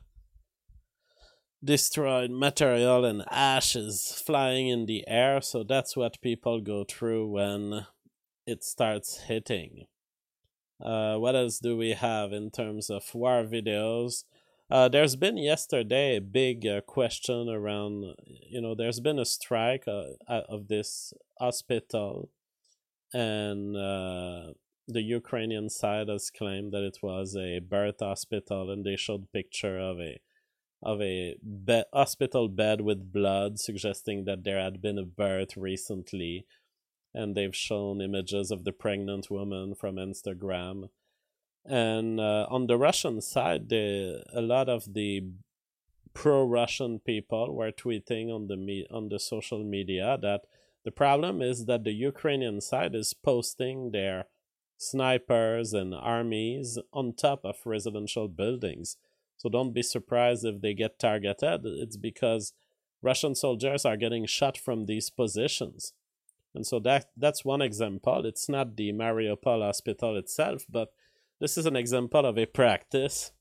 material and ashes flying in the air, so that's what people go through when it starts hitting. What else do we have in terms of war videos? There's been yesterday a big question around, there's been a strike of this hospital, and the Ukrainian side has claimed that it was a birth hospital, and they showed picture of a hospital bed with blood, suggesting that there had been a birth recently, and they've shown images of the pregnant woman from Instagram. And on the Russian side, a lot of the pro-Russian people were tweeting on the social media that the problem is that the Ukrainian side is posting their snipers and armies on top of residential buildings. So don't be surprised if they get targeted. It's because Russian soldiers are getting shot from these positions. And so that's one example. It's not the Mariupol hospital itself, but this is an example of a practice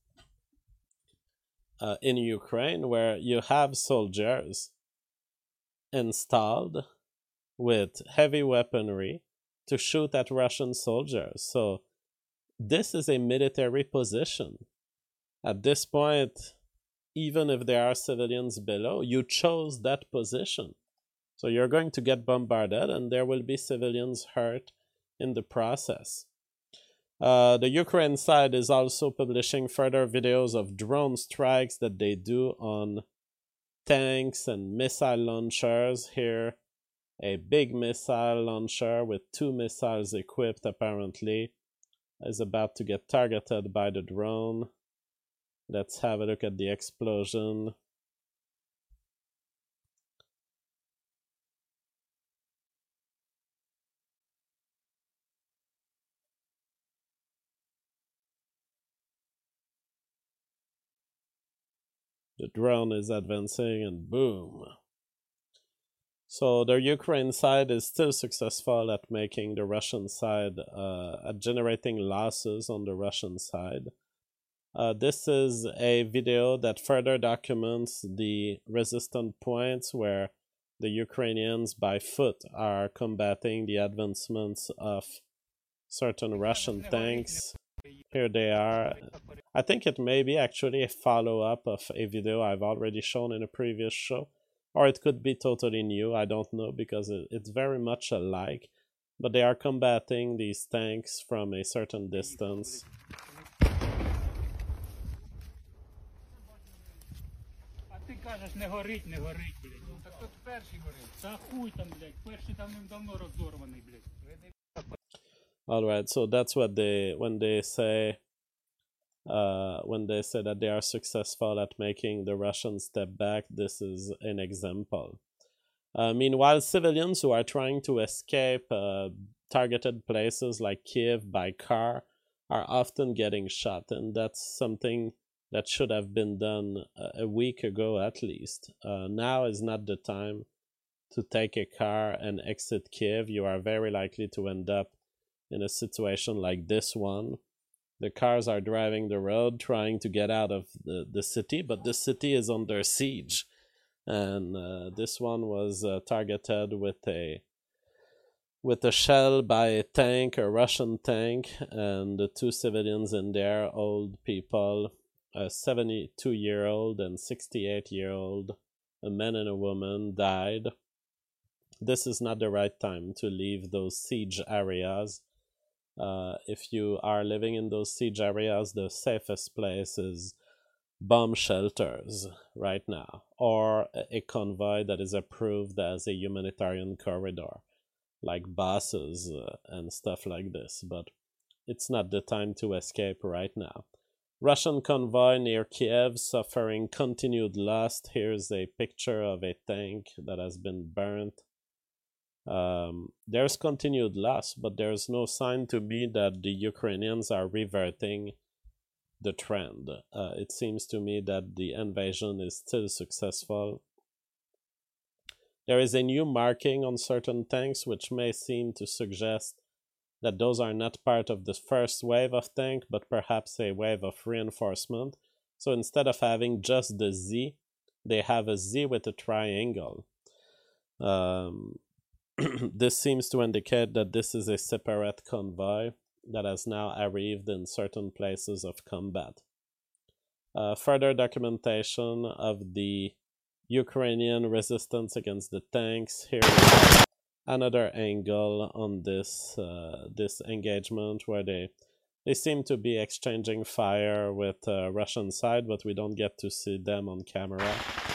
in Ukraine where you have soldiers installed with heavy weaponry to shoot at Russian soldiers. So this is a military position. At this point, even if there are civilians below, you chose that position. So you're going to get bombarded and there will be civilians hurt in the process. The Ukraine side is also publishing further videos of drone strikes that they do on tanks and missile launchers. Here, a big missile launcher with 2 missiles equipped apparently is about to get targeted by the drone. Let's have a look at the explosion. The drone is advancing and boom. So the Ukraine side is still successful at making the Russian side, at generating losses on the Russian side. This is a video that further documents the resistant points where the Ukrainians by foot are combating the advancements of certain Russian tanks. Here they are. I think it may be actually a follow-up of a video I've already shown in a previous show. Or it could be totally new, I don't know, because it's very much alike. But they are combating these tanks from a certain distance. Ти кажеш, не горить, блядь. Ну так тут перший горить. Та хуй там, блядь. Перший там давно розорваний, блядь. Alright, so that's what when they say that they are successful at making the Russians step back, this is an example. Meanwhile, civilians who are trying to escape targeted places like Kiev by car are often getting shot, and that's something that should have been done a week ago at least. Now is not the time to take a car and exit Kiev. You are very likely to end up in a situation like this one. The cars are driving the road trying to get out of the city, but the city is under siege. And this one was targeted with a shell by a tank, a Russian tank, and the 2 civilians in there, old people, a 72-year-old and 68-year-old, a man and a woman, died. This is not the right time to leave those siege areas. If you are living in those siege areas, the safest place is bomb shelters right now, or a convoy that is approved as a humanitarian corridor. like bosses and stuff like this, but it's not the time to escape right now. Russian convoy near Kiev suffering continued loss. Here's a picture of a tank that has been burnt. There's continued loss, but there's no sign to me that the Ukrainians are reverting the trend. It seems to me that the invasion is still successful. There is a new marking on certain tanks, which may seem to suggest that those are not part of the first wave of tank, but perhaps a wave of reinforcement. So instead of having just the Z, they have a Z with a triangle. This seems to indicate that this is a separate convoy that has now arrived in certain places of combat. Further documentation of the Ukrainian resistance against the tanks. Here is another angle on this this engagement where they seem to be exchanging fire with Russian side, but we don't get to see them on camera.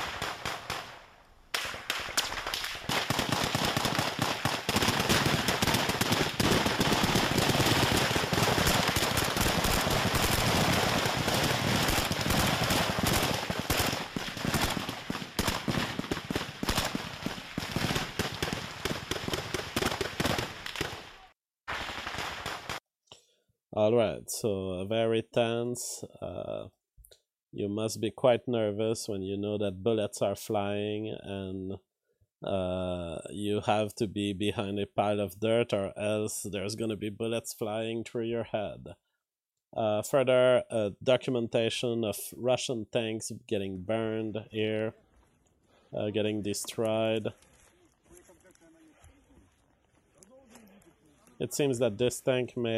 Alright, so very tense. You must be quite nervous when you know that bullets are flying and you have to be behind a pile of dirt, or else there's gonna be bullets flying through your head. Further documentation of Russian tanks getting burned here, getting destroyed. It seems that this tank may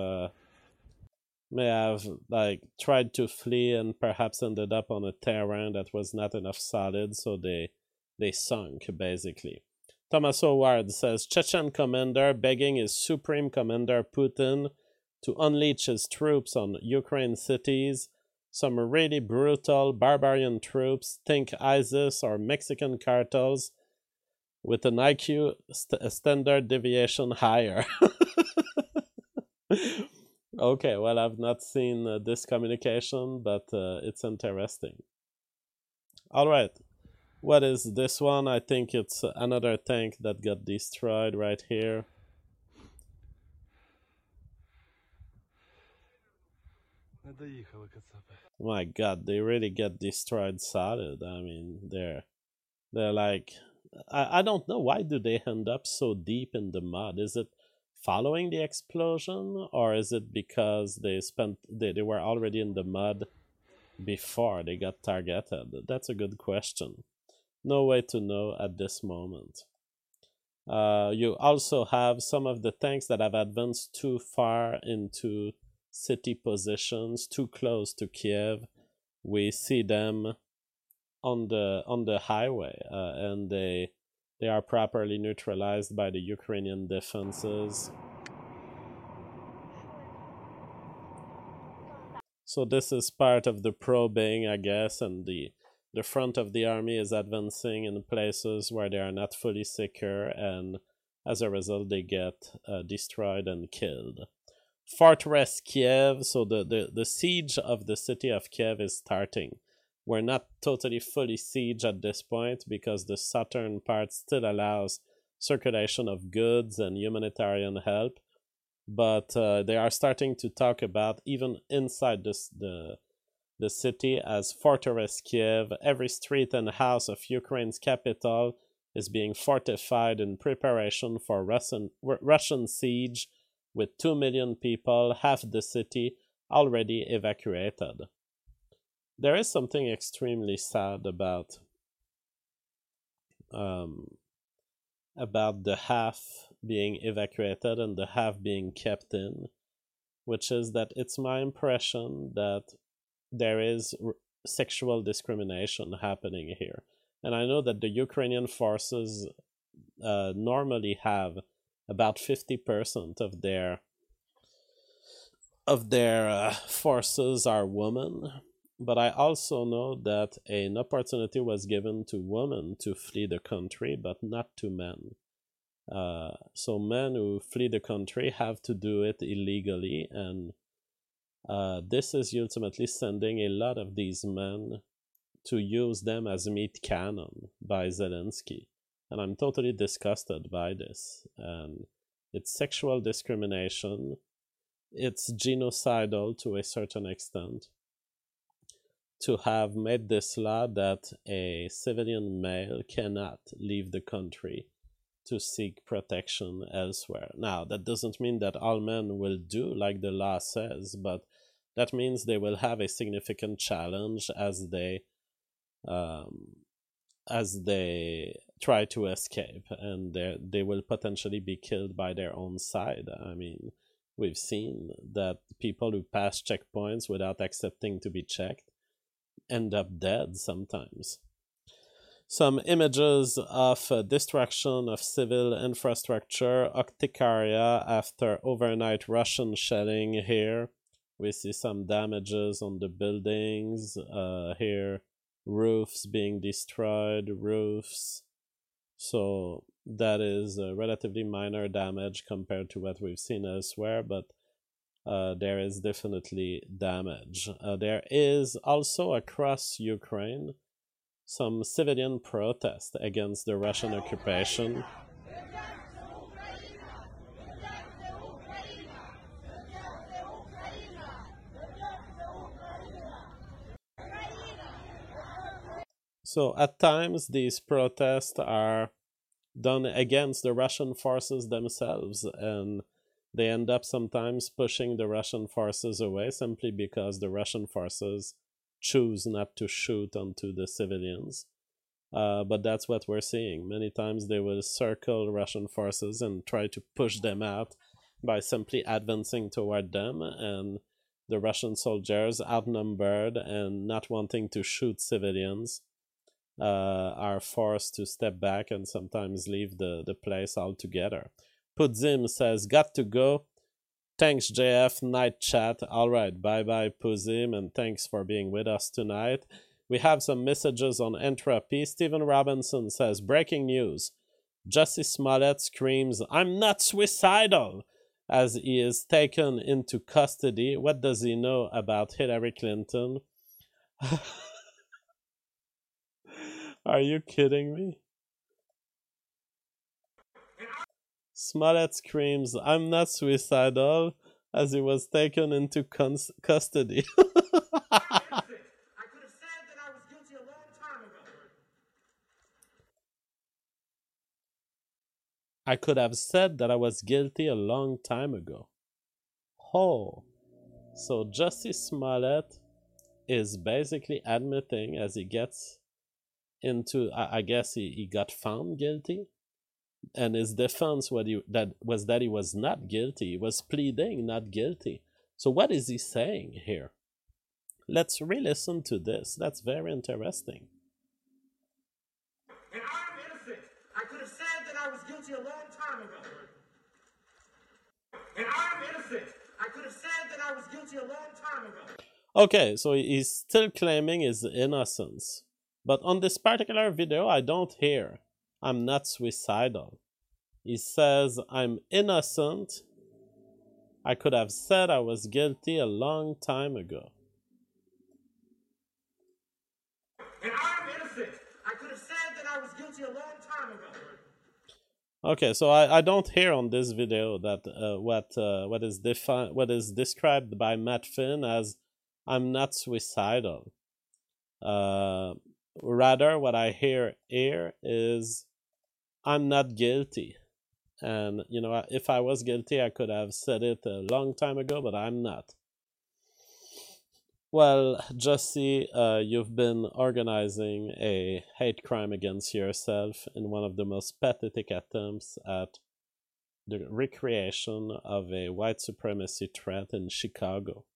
have like tried to flee and perhaps ended up on a terrain that was not enough solid, so they sunk basically. Thomas Howard says Chechen commander begging his Supreme Commander Putin to unleash his troops on Ukraine cities. Some really brutal barbarian troops, think ISIS or Mexican cartels, with an IQ standard deviation higher. Okay, well, I've not seen this communication, but it's interesting. Alright, what is this one? I think it's another tank that got destroyed right here. My god, they really get destroyed solid. I mean, they're like... I don't know, why do they end up so deep in the mud? Is it following the explosion, or is it because they were already in the mud before they got targeted? That's a good question. No way to know at this moment. You also have some of the tanks that have advanced too far into city positions, too close to Kiev. We see them on the highway, and they are properly neutralized by the Ukrainian defenses. So this is part of the probing, I guess, and the front of the army is advancing in places where they are not fully secure, and as a result they get destroyed and killed. Fortress Kiev, so the siege of the city of Kiev is starting. We're not totally fully siege at this point because the southern part still allows circulation of goods and humanitarian help, but they are starting to talk about, even inside the city, as Fortress Kiev. Every street and house of Ukraine's capital is being fortified in preparation for Russian siege, with 2 million people, half the city, already evacuated. There is something extremely sad about the half being evacuated and the half being kept in, which is that it's my impression that there is sexual discrimination happening here. And I know that the Ukrainian forces normally have about 50% of their forces are women. But I also know that an opportunity was given to women to flee the country, but not to men. So men who flee the country have to do it illegally, and this is ultimately sending a lot of these men to use them as meat cannon by Zelensky. And I'm totally disgusted by this. And it's sexual discrimination. It's genocidal to a certain extent to have made this law that a civilian male cannot leave the country to seek protection elsewhere. Now, that doesn't mean that all men will do like the law says, but that means they will have a significant challenge as they try to escape, and they will potentially be killed by their own side. I mean, we've seen that people who pass checkpoints without accepting to be checked end up dead sometimes. Some images of destruction of civil infrastructure, Oktyabrya after overnight Russian shelling here. We see some damages on the buildings here, roofs being destroyed, roofs. So that is a relatively minor damage compared to what we've seen elsewhere, but there is definitely damage. There is also across Ukraine some civilian protest against the Russian occupation. So at times these protests are done against the Russian forces themselves, and they end up sometimes pushing the Russian forces away simply because the Russian forces choose not to shoot onto the civilians. But that's what we're seeing. Many times they will circle Russian forces and try to push them out by simply advancing toward them, and the Russian soldiers, outnumbered and not wanting to shoot civilians, are forced to step back and sometimes leave the place altogether. Pudzim says, got to go. Thanks, JF. Night chat. All right. Bye-bye, Pudzim, and thanks for being with us tonight. We have some messages on entropy. Stephen Robinson says, breaking news. Jussie Smollett screams, I'm not suicidal, as he is taken into custody. What does he know about Hillary Clinton? Are you kidding me? Smollett screams, I'm not suicidal, as he was taken into custody. I could have said that I was guilty a long time ago. Oh, so Jussie Smollett is basically admitting as he gets into, I guess he got found guilty, and his defense was that he was not guilty. He was pleading not guilty. So what is he saying here? Let's re-listen to this. That's very interesting. And I'm innocent. I could have said that I was guilty a long time ago. And I'm innocent. I could have said that I was guilty a long time ago. Okay, so he's still claiming his innocence. But on this particular video, I don't hear, I'm not suicidal. He says, I'm innocent. I could have said I was guilty a long time ago. And I'm innocent. I could have said that I was guilty a long time ago. Okay, so I don't hear on this video that what is described by Matt Finn as I'm not suicidal. Rather, what I hear here is I'm not guilty. And, you know, if I was guilty, I could have said it a long time ago, but I'm not. Well, Jussie, you've been organizing a hate crime against yourself in one of the most pathetic attempts at the recreation of a white supremacy threat in Chicago.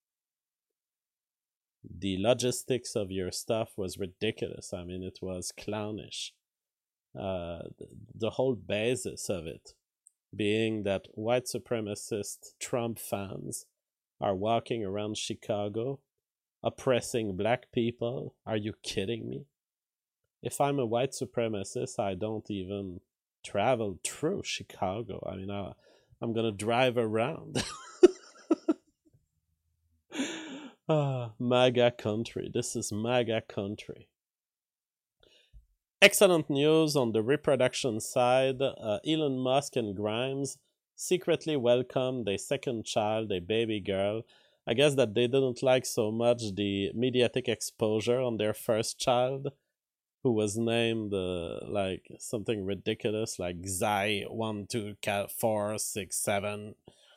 The logistics of your stuff was ridiculous. I mean, it was clownish. The whole basis of it being that white supremacist Trump fans are walking around Chicago oppressing black people. Are you kidding me? If I'm a white supremacist, I don't even travel through Chicago. I mean, I'm gonna drive around. MAGA country. This is MAGA country. Excellent news on the reproduction side. Elon Musk and Grimes secretly welcomed their second child, a baby girl. I guess that they didn't like so much the mediatic exposure on their first child, who was named like something ridiculous, like Xi 1 2 4 6 7,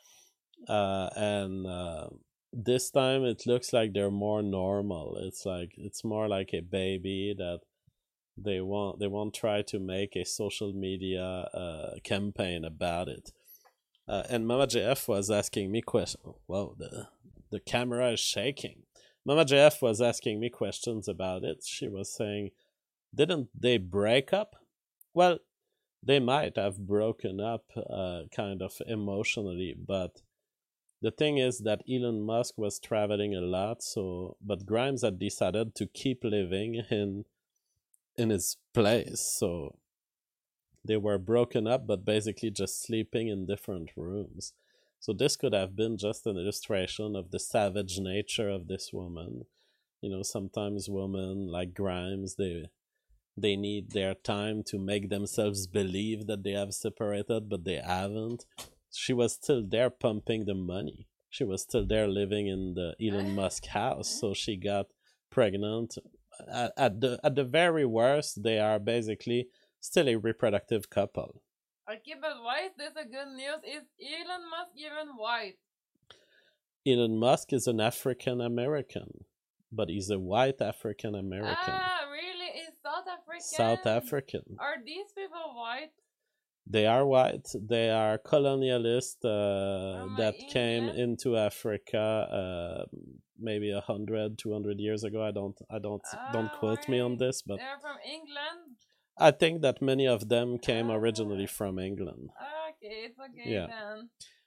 and this time it looks like they're more normal. It's more like a baby that they won't try to make a social media campaign about it. And Mama JF was asking me questions. Whoa, the camera is shaking. Mama JF was asking me questions about it. She was saying, didn't they break up? Well, they might have broken up kind of emotionally, but the thing is that Elon Musk was traveling a lot, but Grimes had decided to keep living in his place, so they were broken up, but basically just sleeping in different rooms. So this could have been just an illustration of the savage nature of this woman. You know, sometimes women like Grimes, they need their time to make themselves believe that they have separated, but they haven't. She was still there pumping the money. She was still there living in the Elon Musk house, so she got pregnant. At the very worst, they are basically still a reproductive couple. Okay, but why is this a good news? Is Elon Musk even white? Elon Musk is an African American, but he's a white African American. Ah, really? Is South African? South African. Are these people white? They are white. They are colonialists that came into Africa maybe 100, 200 years ago. Don't quote me on this, but they're from England. I think that many of them came originally from England. Okay, it's okay Yeah. then.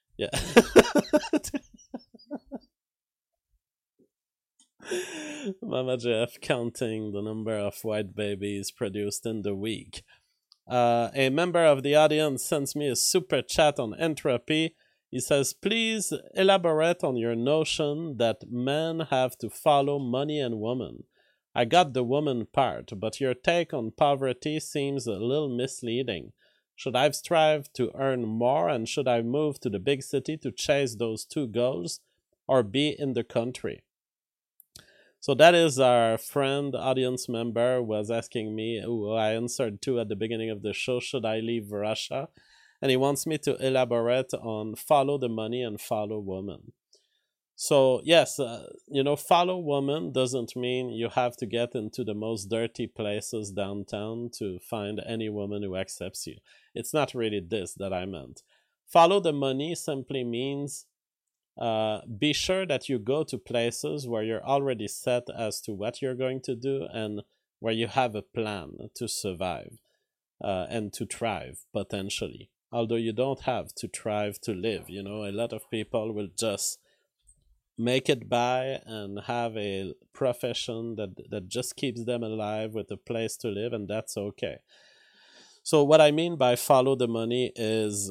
Yeah. Mama Jeff counting the number of white babies produced in the week. A member of the audience sends me a super chat on entropy. He says, please elaborate on your notion that men have to follow money and women. I got the woman part, but your take on poverty seems a little misleading. Should I strive to earn more, and should I move to the big city to chase those two goals, or be in the country? So that is our friend, audience member, was asking me, who I answered to at the beginning of the show, should I leave Russia? And he wants me to elaborate on follow the money and follow woman. So yes, follow woman doesn't mean you have to get into the most dirty places downtown to find any woman who accepts you. It's not really this that I meant. Follow the money simply means be sure that you go to places where you're already set as to what you're going to do and where you have a plan to survive and to thrive, potentially. Although you don't have to thrive to live. A lot of people will just make it by and have a profession that just keeps them alive with a place to live, and that's okay. So what I mean by follow the money is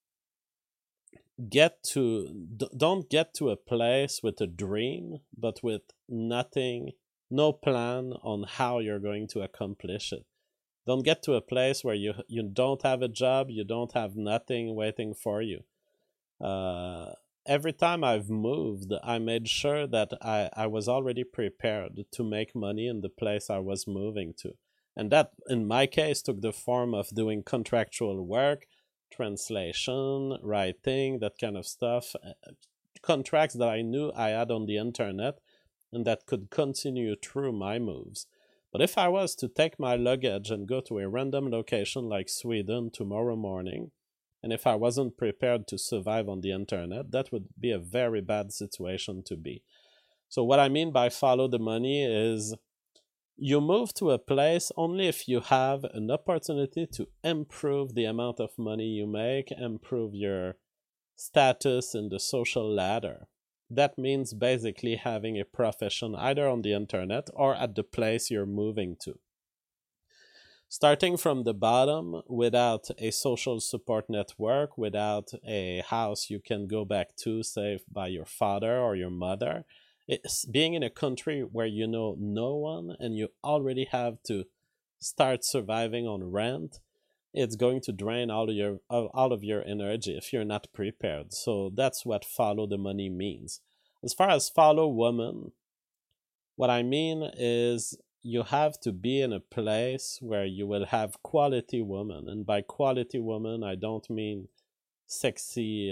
don't get to a place with a dream, but with nothing, no plan on how you're going to accomplish it. Don't get to a place where you don't have a job, you don't have nothing waiting for you. Every time I've moved, I made sure that I was already prepared to make money in the place I was moving to. And that, in my case, took the form of doing contractual work, translation, writing, that kind of stuff. Contracts that I knew I had on the internet and that could continue through my moves. But if I was to take my luggage and go to a random location like Sweden tomorrow morning, and if I wasn't prepared to survive on the internet, that would be a very bad situation to be. So what I mean by follow the money is you move to a place only if you have an opportunity to improve the amount of money you make, improve your status in the social ladder. That means basically having a profession either on the internet or at the place you're moving to. starting from the bottom without a social support network, without a house you can go back to, say, by your father or your mother. It's being in a country where you know no one and you already have to start surviving on rent. It's going to drain all of your energy if you're not prepared. So that's what follow the money means. As far as follow woman, what I mean is you have to be in a place where you will have quality woman. And by quality woman, I don't mean sexy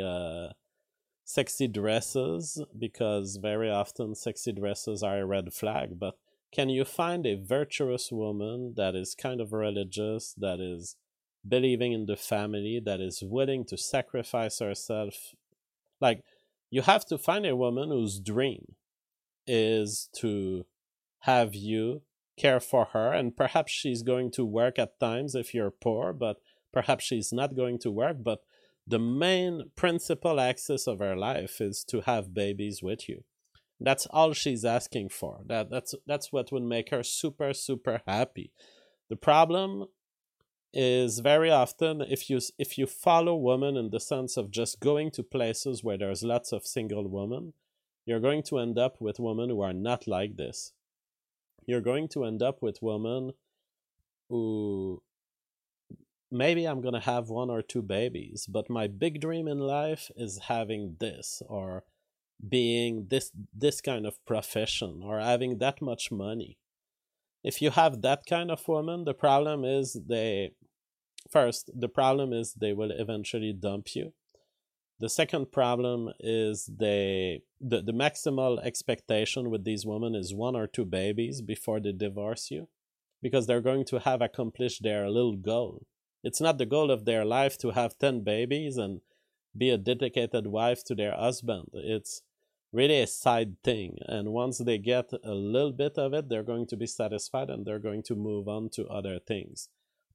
dresses, because very often sexy dresses are a red flag. But can you find a virtuous woman that is kind of religious, that is believing in the family, that is willing to sacrifice herself? Like, you have to find a woman whose dream is to have you care for her, and perhaps she's going to work at times if you're poor, but perhaps she's not going to work, but the main principal axis of her life is to have babies with you. That's all she's asking for. That's what would make her super, super happy. The problem is very often if you follow women in the sense of just going to places where there's lots of single women, you're going to end up with women who are not like this. You're going to end up with women who, maybe I'm going to have 1 or 2 babies, but my big dream in life is having this, or being this kind of profession, or having that much money. If you have that kind of woman, the problem is they will eventually dump you. The second problem is the maximal expectation with these women is 1 or 2 babies before they divorce you, because they're going to have accomplished their little goal. It's not the goal of their life to have 10 babies and be a dedicated wife to their husband. It's really a side thing. And once they get a little bit of it, they're going to be satisfied and they're going to move on to other things.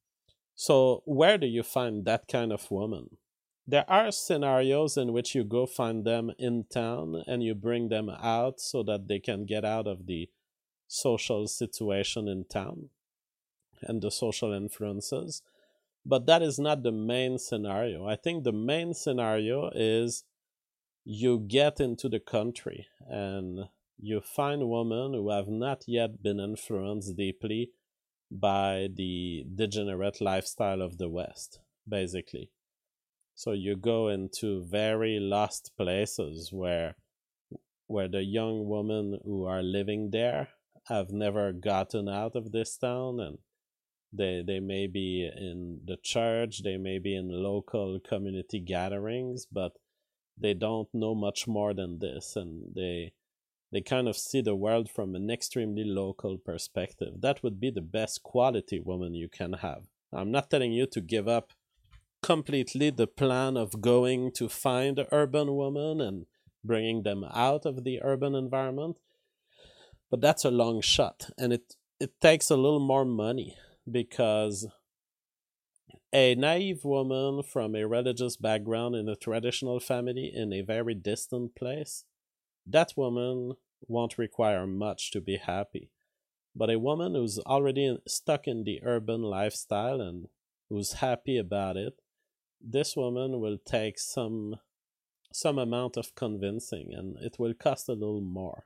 So where do you find that kind of woman? There are scenarios in which you go find them in town and you bring them out so that they can get out of the social situation in town and the social influences. But that is not the main scenario. I think the main scenario is you get into the country and you find women who have not yet been influenced deeply by the degenerate lifestyle of the West, basically. So you go into very lost places where the young women who are living there have never gotten out of this town, and they may be in the church, they may be in local community gatherings, but they don't know much more than this, and they kind of see the world from an extremely local perspective. That would be the best quality woman you can have. I'm not telling you to give up completely the plan of going to find an urban woman and bringing them out of the urban environment, but that's a long shot, and it takes a little more money, because a naive woman from a religious background in a traditional family in a very distant place, that woman won't require much to be happy. But a woman who's already stuck in the urban lifestyle and who's happy about it, this woman will take some amount of convincing, and it will cost a little more.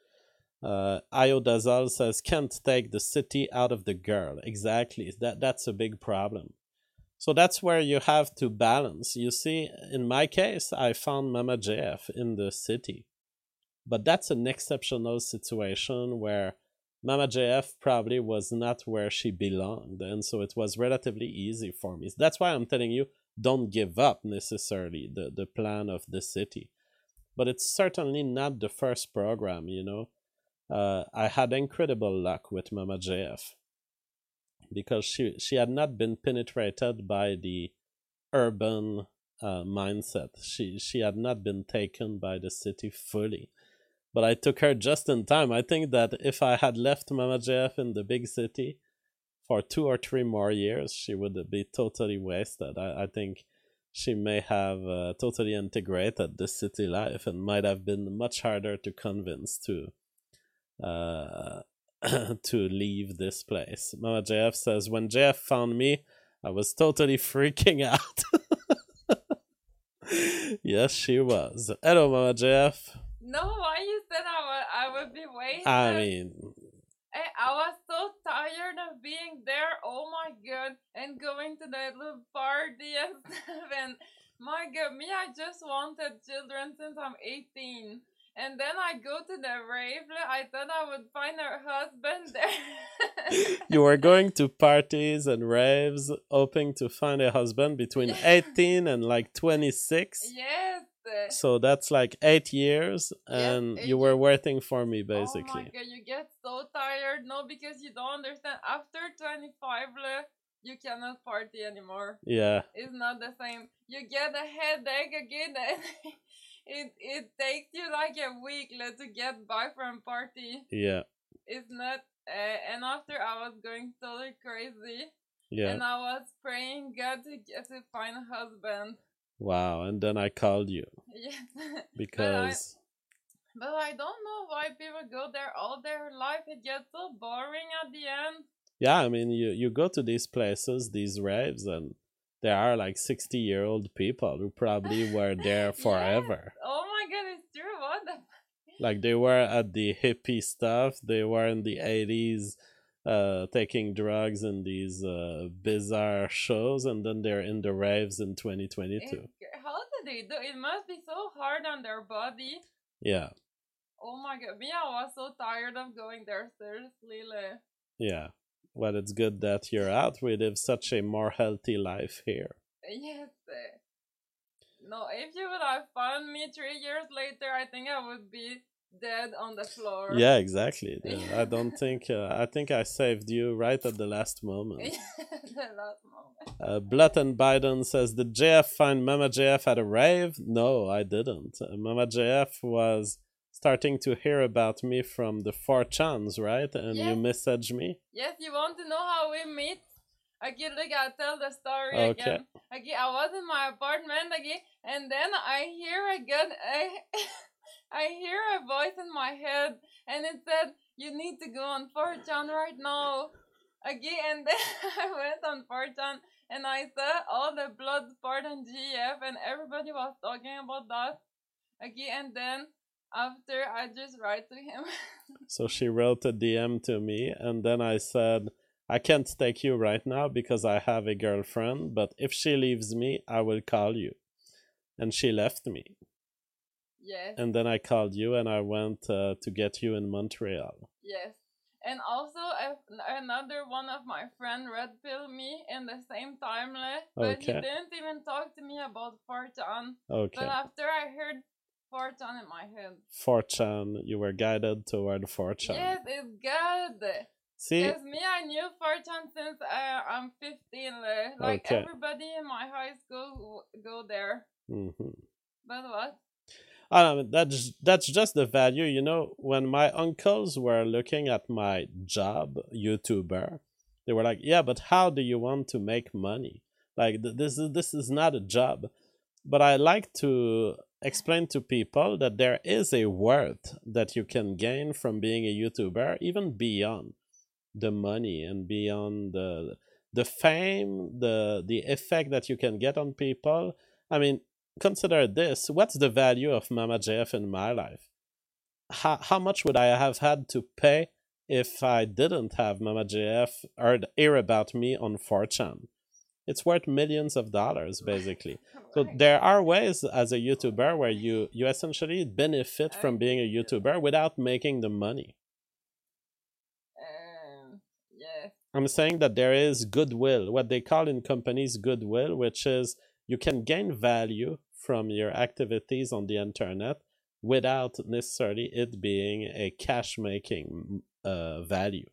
Ayo Dazal says, can't take the city out of the girl. Exactly. That's a big problem. So that's where you have to balance. You see, in my case, I found Mama JF in the city. But that's an exceptional situation where Mama JF probably was not where she belonged, and so it was relatively easy for me. That's why I'm telling you, don't give up necessarily the plan of the city. But it's certainly not the first program, you know. I had incredible luck with Mama JF because she had not been penetrated by the urban mindset. She had not been taken by the city fully. But I took her just in time. I think that if I had left Mama JF in the big city for 2 or 3 more years, she would be totally wasted. I think she may have totally integrated the city life and might have been much harder to convince to to leave this place. Mama JF says, when JF found me, I was totally freaking out. Yes, she was. Hello, Mama JF. No, why you said I would be wasted? I mean, I was so tired of being there. Oh my god, and going to that little party and stuff. And my god, me, I just wanted children since I'm 18. And then I go to the rave. I thought I would find her husband there. you were going to parties and raves, hoping to find a husband between 18 and like 26. Yes. So that's like 8 years, and Yes, you were waiting for me, Oh my basically. god, you get so tired. No, because you don't understand. After 25, you cannot party anymore. Yeah, It's not the same. You get a headache again. And it takes you like a week to get back from party. yeah, It's not. And after I was going totally crazy, yeah. and I was praying God to find a husband. Wow, and then I called you Yes. because But I don't know why people go there all their life. It gets so boring at the end. yeah, I mean, you go to these places, these raves, and there are like 60-year-old people who probably were there forever. Oh my god, it's true. What the? Like they were at the hippie stuff, they were in the 80s taking drugs in these bizarre shows, and then they're in the raves in 2022. How do they do? It must be so hard on their body. Yeah, Oh my god, me, I was so tired of going there. Seriously, yeah. Well, it's good that you're out. We live such a more healthy life here. yes. No, if you would have found me 3 years later, I think I would be dead on the floor. Yeah, exactly. I don't think. I think I saved you right at the last moment. The last moment. Blutton Biden says, did JF find Mama JF at a rave? No, I didn't. Mama JF was starting to hear about me from the 4chans, right? And you Yes. messaged me? Yes, you want to know how we meet? Okay, look, I'll tell the story Okay. again. Okay, I was in my apartment again, and then I hear I hear a voice in my head, and it said, "You need to go on 4chan right now." Okay, and then I went on 4chan, and I saw all the blood sport and GF, and everybody was talking about that. Okay, and then after I just write to him. So she wrote a DM to me, and then I said, I can't take you right now because I have a girlfriend, but if she leaves me, I will call you. And she left me. Yes. And then I called you, and I went to get you in Montreal. Yes. And also another one of my friend red pill me in the same time, but he Okay. didn't even talk to me about 4chan. Okay. But after I heard 4chan in my head. 4chan, you were guided toward 4chan. Yes, it's good. See? Because me, I knew 4chan since I'm 15. Like Okay. everybody in my high school go there. Mm-hmm. But what? That's just the value, you know. When my uncles were looking at my job, YouTuber, they were like, "Yeah, but how do you want to make money? Like this is not a job." But I like to explain to people that there is a worth that you can gain from being a YouTuber, even beyond the money and beyond the fame, the effect that you can get on people. I mean, consider this. What's the value of Mama JF in my life? How much would I have had to pay if I didn't have Mama JF or hear about me on 4chan? It's worth millions of dollars, basically. So there are ways as a YouTuber where you essentially benefit from being a YouTuber without making the money. Yes. I'm saying that there is goodwill, what they call in companies goodwill, which is you can gain value from your activities on the internet without necessarily it being a cash-making value.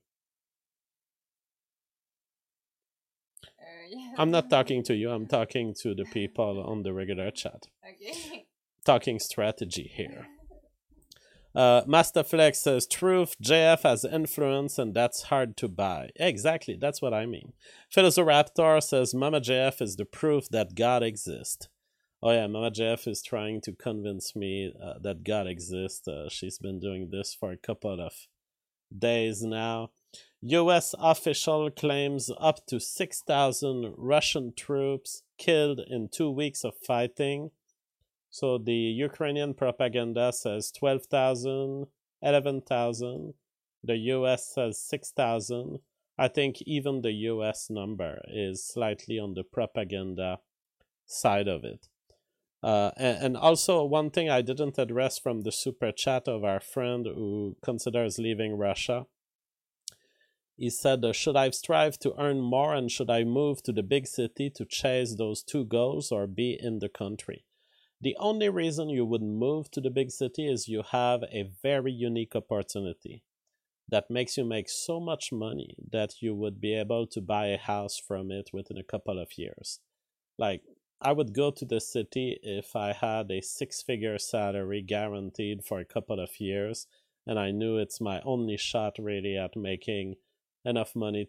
Yes. I'm not talking to you, I'm talking to the people on the regular chat. Okay. Talking strategy here. Masterflex says, truth, JF has influence and that's hard to buy. Exactly, that's what I mean. Philosopher says, Mama JF is the proof that God exists. Oh yeah, Mama JF is trying to convince me that God exists. She's been doing this for a couple of days now. US official claims up to 6,000 Russian troops killed in 2 weeks of fighting. So the Ukrainian propaganda says 12,000, 11,000. The US says 6,000. I think even the US number is slightly on the propaganda side of it. And also, one thing I didn't address from the super chat of our friend who considers leaving Russia. He said, should I strive to earn more and should I move to the big city to chase those two goals or be in the country? The only reason you would move to the big city is you have a very unique opportunity that makes you make so much money that you would be able to buy a house from it within a couple of years. Like, I would go to the city if I had a 6-figure salary guaranteed for a couple of years and I knew it's my only shot really at making enough money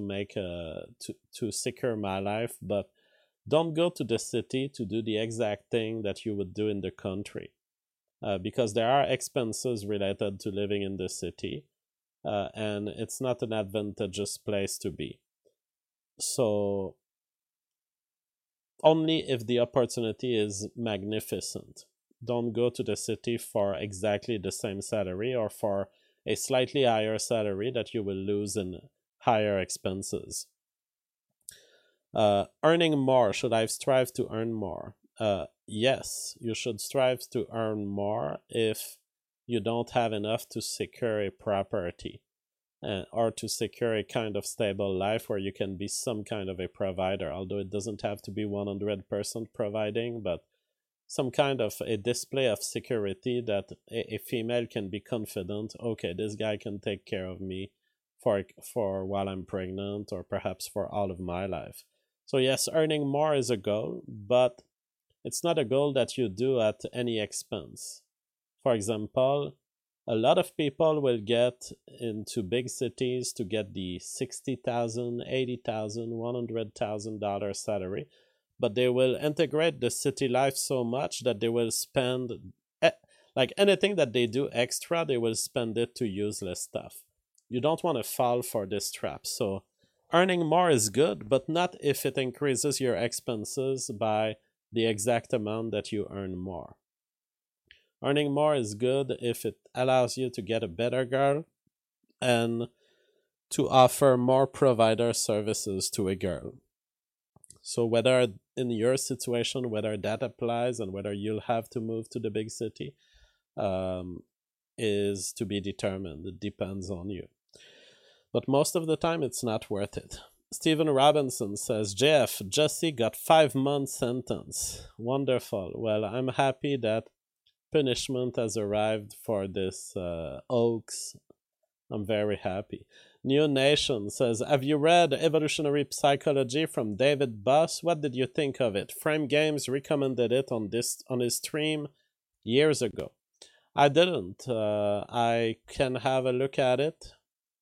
to secure my life. But don't go to the city to do the exact thing that you would do in the country, because there are expenses related to living in the city, and it's not an advantageous place to be. So only if the opportunity is magnificent. Don't go to the city for exactly the same salary or for a slightly higher salary that you will lose in higher expenses. Earning more. Should I strive to earn more? Yes, you should strive to earn more if you don't have enough to secure a property or to secure a kind of stable life where you can be some kind of a provider, although it doesn't have to be 100% providing, but some kind of a display of security that a female can be confident, okay, this guy can take care of me for while I'm pregnant or perhaps for all of my life. So yes, earning more is a goal, but it's not a goal that you do at any expense. For example, a lot of people will get into big cities to get the $60,000, $80,000, $100,000 salary, but they will integrate the city life so much that they will spend, like anything that they do extra, they will spend it to useless stuff. You don't want to fall for this trap. So earning more is good, but not if it increases your expenses by the exact amount that you earn more. Earning more is good if it allows you to get a better girl and to offer more provider services to a girl. So whether in your situation, whether that applies and whether you'll have to move to the big city is to be determined. It depends on you. But most of the time, it's not worth it. Stephen Robinson says, JF, Jesse got 5-month sentence. Wonderful. Well, I'm happy that punishment has arrived for this Oaks. I'm very happy. New Nation says, have you read Evolutionary Psychology from David Buss? What did you think of it? Frame Games recommended it on his stream years ago. I didn't. I can have a look at it.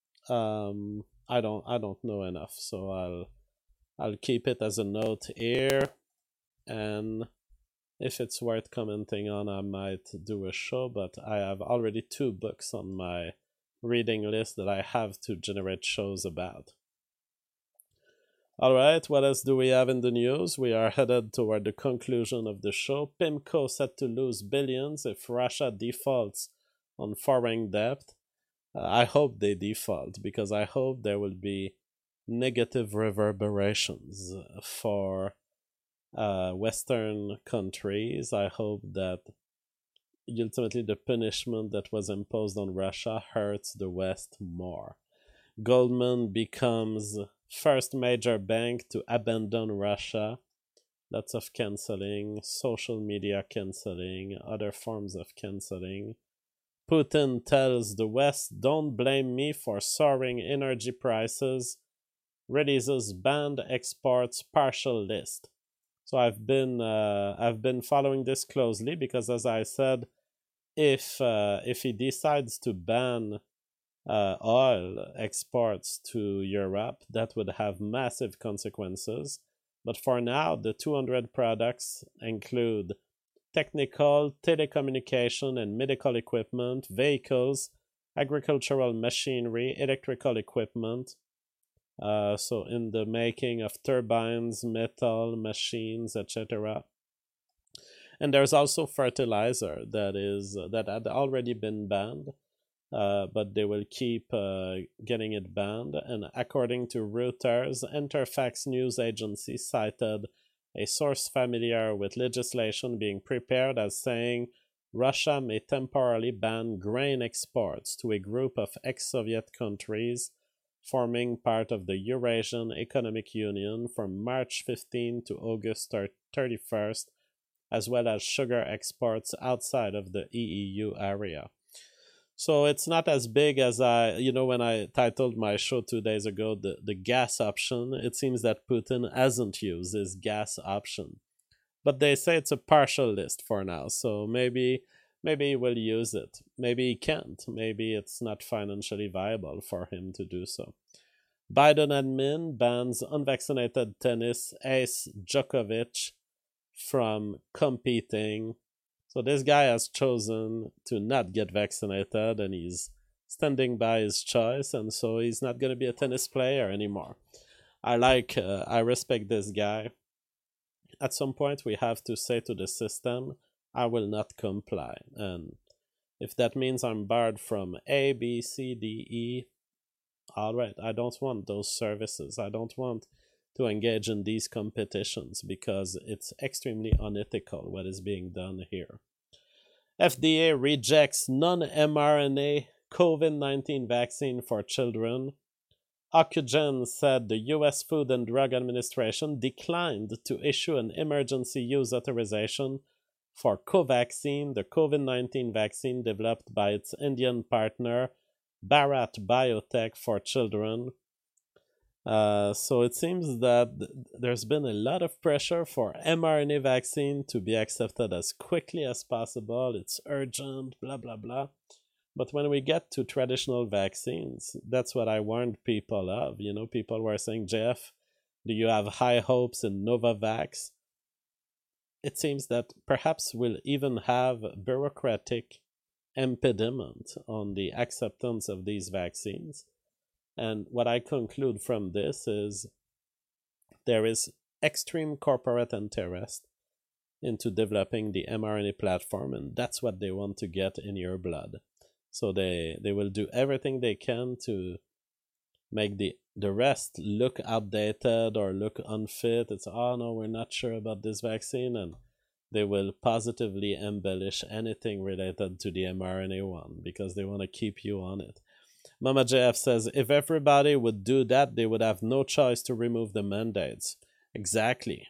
I don't know enough, so I'll keep it as a note here, and if it's worth commenting on, I might do a show, but I have already 2 books on my reading list that I have to generate shows about. Alright, what else do we have in the news? We are headed toward the conclusion of the show. PIMCO set to lose billions if Russia defaults on foreign debt. I hope they default, because I hope there will be negative reverberations for Western countries. I hope that ultimately the punishment that was imposed on Russia hurts the West more. Goldman becomes first major bank to abandon Russia. Lots of canceling, social media canceling, other forms of canceling. Putin tells the West, don't blame me for soaring energy prices. Releases banned exports partial list. So I've been following this closely because, as I said, if he decides to ban oil exports to Europe, that would have massive consequences. But for now, the 200 products include technical, telecommunication and medical equipment, vehicles, agricultural machinery, electrical equipment, so in the making of turbines, metal, machines, etc. And there's also fertilizer that had already been banned, but they will keep getting it banned. And according to Reuters, Interfax news agency cited a source familiar with legislation being prepared as saying Russia may temporarily ban grain exports to a group of ex-Soviet countries forming part of the Eurasian Economic Union from March 15 to August 31st, as well as sugar exports outside of the EEU area. So it's not as big as when I titled my show 2 days ago, the gas option, it seems that Putin hasn't used his gas option. But they say it's a partial list for now, so maybe he will use it. Maybe he can't. Maybe it's not financially viable for him to do so. Biden admin bans unvaccinated tennis ace Djokovic from competing. So this guy has chosen to not get vaccinated, and he's standing by his choice, and so he's not going to be a tennis player anymore. I respect this guy. At some point, we have to say to the system, I will not comply. And if that means I'm barred from A, B, C, D, E, all right, I don't want those services. I don't want to engage in these competitions because it's extremely unethical what is being done here. FDA rejects non-mRNA COVID-19 vaccine for children. Ocugen said the U.S. Food and Drug Administration declined to issue an emergency use authorization for Covaxin, the COVID-19 vaccine developed by its Indian partner, Bharat Biotech, for children. So it seems that there's been a lot of pressure for mRNA vaccine to be accepted as quickly as possible. It's urgent, blah, blah, blah. But when we get to traditional vaccines, that's what I warned people of. People were saying, Jeff, do you have high hopes in Novavax? It seems that perhaps we'll even have bureaucratic impediment on the acceptance of these vaccines. And what I conclude from this is there is extreme corporate interest into developing the mRNA platform, and that's what they want to get in your blood. So they will do everything they can to make the rest look outdated or look unfit. It's, oh no, we're not sure about this vaccine, and they will positively embellish anything related to the mRNA one because they want to keep you on it. Mama JF says, if everybody would do that, they would have no choice to remove the mandates. Exactly.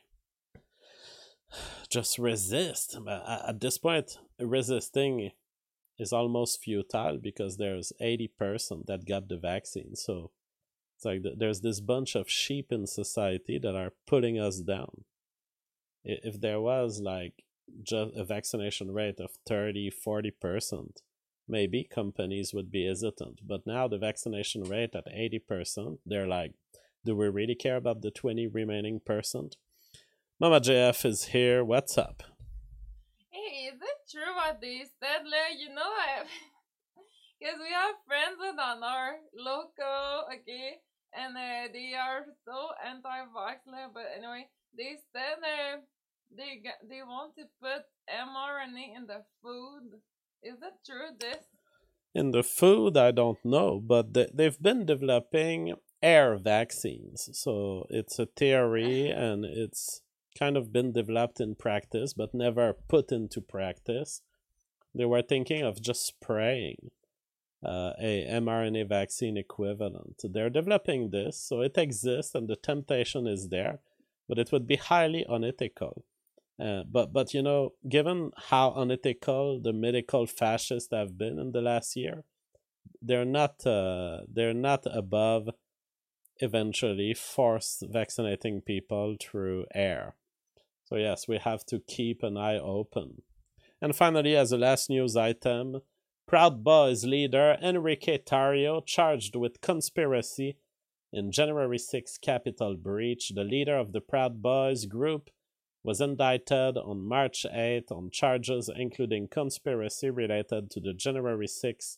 Just resist. At this point, resisting is almost futile because there's 80% that got the vaccine. So it's like there's this bunch of sheep in society that are pulling us down. If there was like just a vaccination rate of 30-40%, maybe companies would be hesitant. But now the vaccination rate at 80%, they're like, do we really care about the 20 remaining percent? Mama JF is here. What's up? Hey, is it true what they said, Larry? Because we have friends on our local, okay, and they are so anti-vax, but anyway, they said they want to put mRNA in the food. Is it true, this? In the food, I don't know, but they've been developing air vaccines. So it's a theory and it's kind of been developed in practice, but never put into practice. They were thinking of just spraying a mRNA vaccine equivalent. They're developing this, so it exists and the temptation is there, but it would be highly unethical. But given how unethical the medical fascists have been in the last year, they're not above eventually force vaccinating people through air. So yes, we have to keep an eye open. And finally, as a last news item, Proud Boys leader Enrique Tarrio charged with conspiracy in January 6 Capitol breach. The leader of the Proud Boys group was indicted on March 8 on charges including conspiracy related to the January 6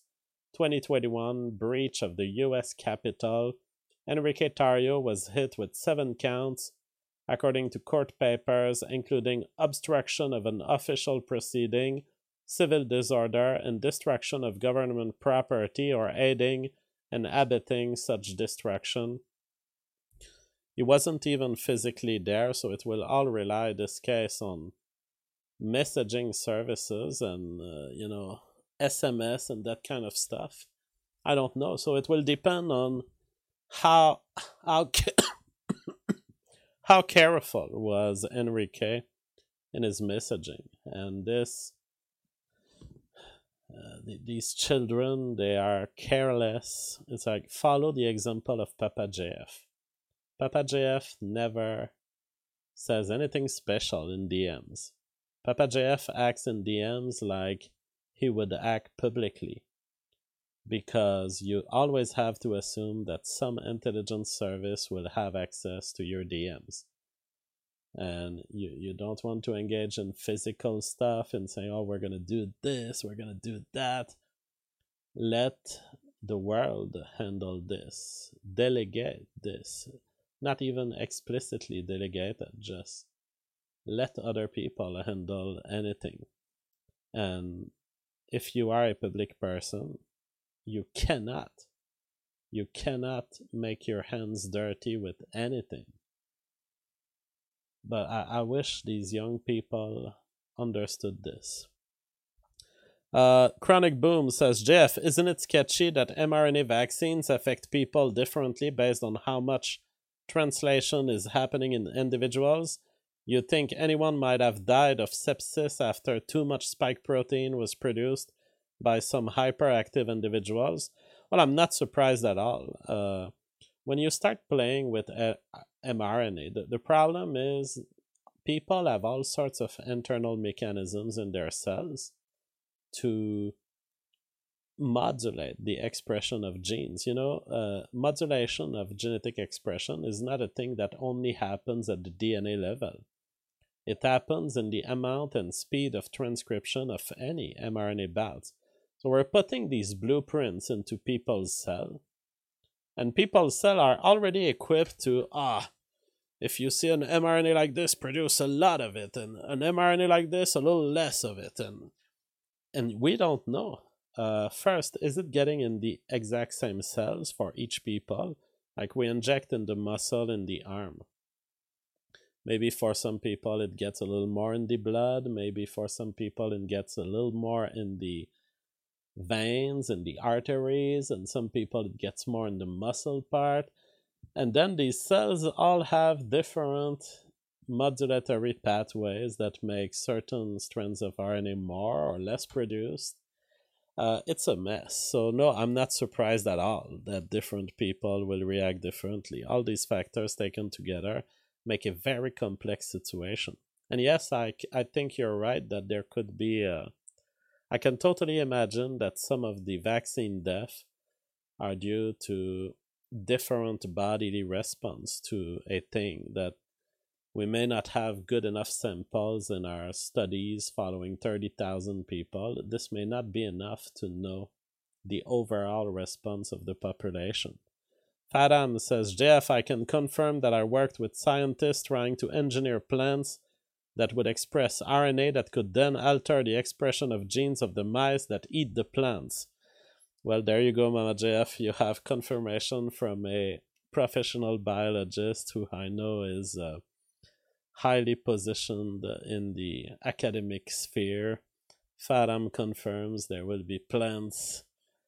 2021 breach of the U.S. Capitol, Enrique Tarrio was hit with 7 counts, according to court papers, including obstruction of an official proceeding, civil disorder, and destruction of government property or aiding and abetting such destruction. He wasn't even physically there, so it will all rely, this case, on messaging services and, SMS and that kind of stuff. I don't know. So it will depend on how how careful was Enrique in his messaging. And these children, they are careless. It's like, follow the example of Papa JF. Papa JF never says anything special in DMs. Papa JF acts in DMs like he would act publicly, because you always have to assume that some intelligence service will have access to your DMs. And you don't want to engage in physical stuff and say, oh, we're going to do this, we're going to do that. Let the world handle this. Delegate this. Not even explicitly delegate it, just let other people handle anything. And if you are a public person, you cannot make your hands dirty with anything. But I wish these young people understood this. Chronic Boom says, Jeff, isn't it sketchy that mRNA vaccines affect people differently based on how much translation is happening in individuals? You'd think anyone might have died of sepsis after too much spike protein was produced by some hyperactive individuals. Well, I'm not surprised at all. When you start playing with mRNA, the problem is people have all sorts of internal mechanisms in their cells to modulate the expression of genes. Modulation of genetic expression is not a thing that only happens at the DNA level. It happens in the amount and speed of transcription of any mRNA bouts. So we're putting these blueprints into people's cell, and people's cells are already equipped to, if you see an mRNA like this, produce a lot of it, and an mRNA like this, a little less of it, and we don't know. First, is it getting in the exact same cells for each people? Like we inject in the muscle in the arm. Maybe for some people it gets a little more in the blood. Maybe for some people it gets a little more in the veins and the arteries, and some people it gets more in the muscle part. And then these cells all have different modulatory pathways that make certain strands of RNA more or less produced. It's a mess. So no, I'm not surprised at all that different people will react differently. All these factors taken together make a very complex situation. And yes, I think you're right that there could be I can totally imagine that some of the vaccine deaths are due to different bodily response to a thing that we may not have good enough samples in our studies following 30,000 people. This may not be enough to know the overall response of the population. Fadam says, JF, I can confirm that I worked with scientists trying to engineer plants that would express RNA that could then alter the expression of genes of the mice that eat the plants. Well, there you go, Mama JF. You have confirmation from a professional biologist who I know is highly positioned in the academic sphere. Fadam confirms there will be plants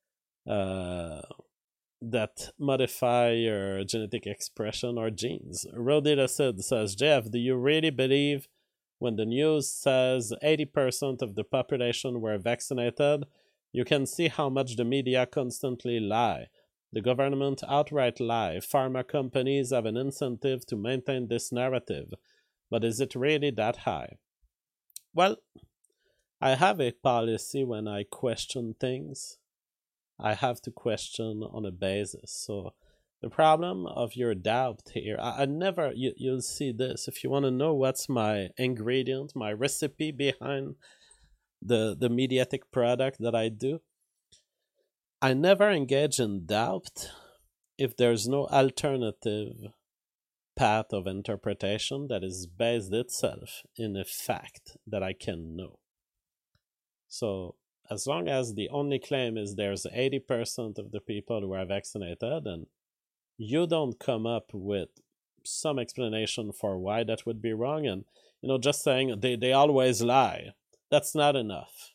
that modify your genetic expression or genes. Rodita says, Jeff, do you really believe when the news says 80% of the population were vaccinated? You can see how much the media constantly lie. The government outright lie. Pharma companies have an incentive to maintain this narrative. But is it really that high? Well, I have a policy when I question things. I have to question on a basis. So the problem of your doubt here, I never, you'll see this. If you want to know what's my ingredient, my recipe behind the mediatic product that I do, I never engage in doubt if there's no alternative path of interpretation that is based itself in a fact that I can know. So as long as the only claim is there's 80% of the people who are vaccinated, and you don't come up with some explanation for why that would be wrong, and just saying they always lie, that's not enough.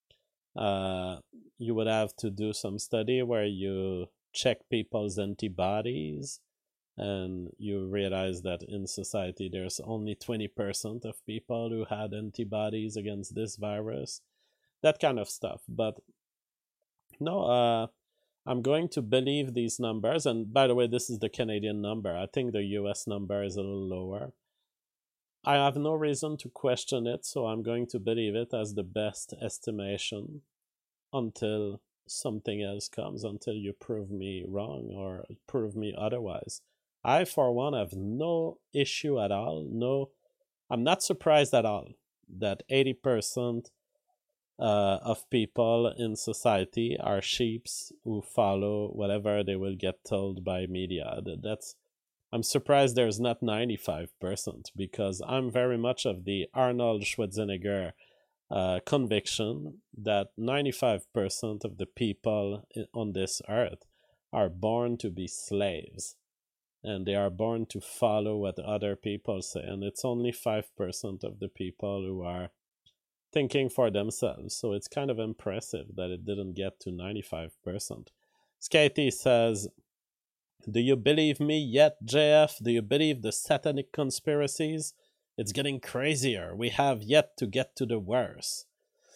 You would have to do some study where you check people's antibodies, and you realize that in society there's only 20% of people who had antibodies against this virus, that kind of stuff. But no, I'm going to believe these numbers. And by the way, this is the Canadian number. I think the US number is a little lower. I have no reason to question it, so I'm going to believe it as the best estimation until something else comes, until you prove me wrong or prove me otherwise. I, for one, have no issue at all. No, I'm not surprised at all that 80% of people in society are sheeps who follow whatever they will get told by media. I'm surprised there's not 95%, because I'm very much of the Arnold Schwarzenegger conviction that 95% of the people on this earth are born to be slaves, and they are born to follow what other people say, and it's only 5% of the people who are thinking for themselves. So it's kind of impressive that it didn't get to 95%. Skatey says, do you believe me yet, JF? Do you believe the satanic conspiracies? It's getting crazier. We have yet to get to the worst.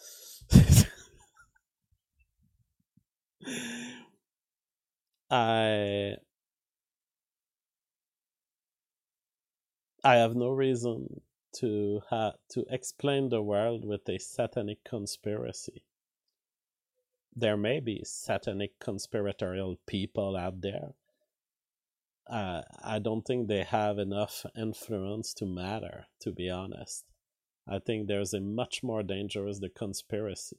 I have no reason to explain the world with a satanic conspiracy. There may be satanic conspiratorial people out there. I don't think they have enough influence to matter, to be honest. I think there's a much more dangerous conspiracy.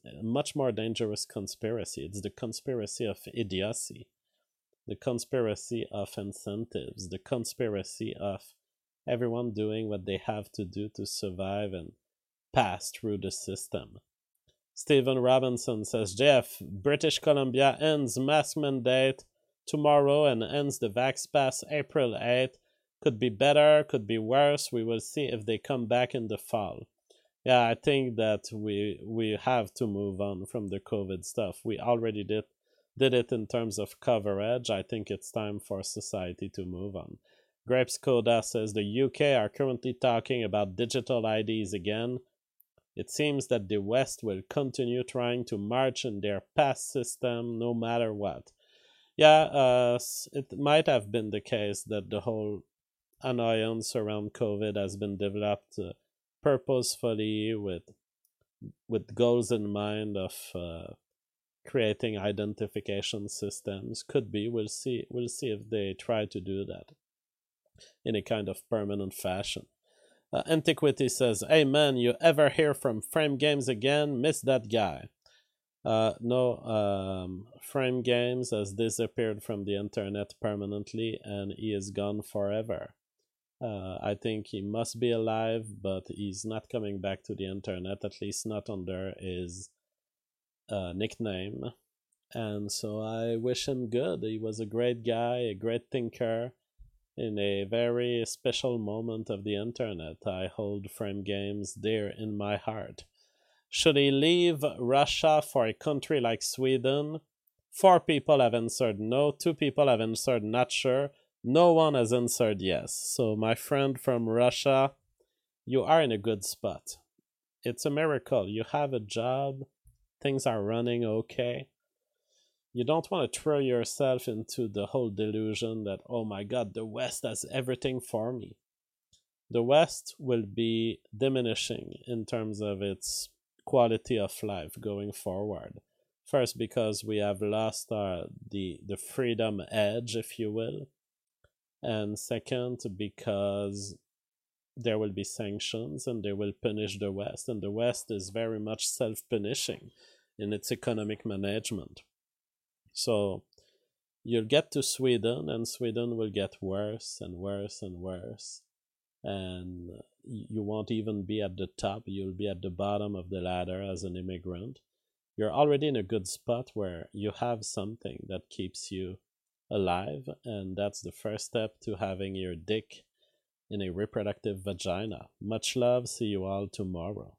It's the conspiracy of idiocy, the conspiracy of incentives, the conspiracy of everyone doing what they have to do to survive and pass through the system. Stephen Robinson says, Jeff, British Columbia ends mask mandate tomorrow and ends the Vax Pass April 8th. Could be better, could be worse. We will see if they come back in the fall. Yeah, I think that we have to move on from the COVID stuff. We already did it in terms of coverage. I think it's time for society to move on. Grapes Coda says the UK are currently talking about digital IDs again. It seems that the West will continue trying to march in their pass system no matter what. Yeah, it might have been the case that the whole annoyance around COVID has been developed purposefully with goals in mind of creating identification systems. Could be. We'll see if they try to do that in a kind of permanent fashion. Antiquity says, hey man, you ever hear from Frame Games again? Miss that guy. No, Frame Games has disappeared from the internet permanently and he is gone forever. I think he must be alive, but he's not coming back to the internet, at least not under his nickname. And so I wish him good. He was a great guy, a great thinker. In a very special moment of the internet, I hold Frame Games dear in my heart. Should he leave Russia for a country like Sweden? 4 people have answered no, 2 people have answered not sure, no one has answered yes. So my friend from Russia, you are in a good spot. It's a miracle. You have a job, things are running okay. You don't want to throw yourself into the whole delusion that, oh my God, the West has everything for me. The West will be diminishing in terms of its quality of life going forward. First, because we have lost the freedom edge, if you will. And second, because there will be sanctions and they will punish the West. And the West is very much self-punishing in its economic management. So you'll get to Sweden, and Sweden will get worse and worse and worse. And you won't even be at the top, you'll be at the bottom of the ladder as an immigrant. You're already in a good spot where you have something that keeps you alive, and that's the first step to having your dick in a reproductive vagina. Much love, see you all tomorrow.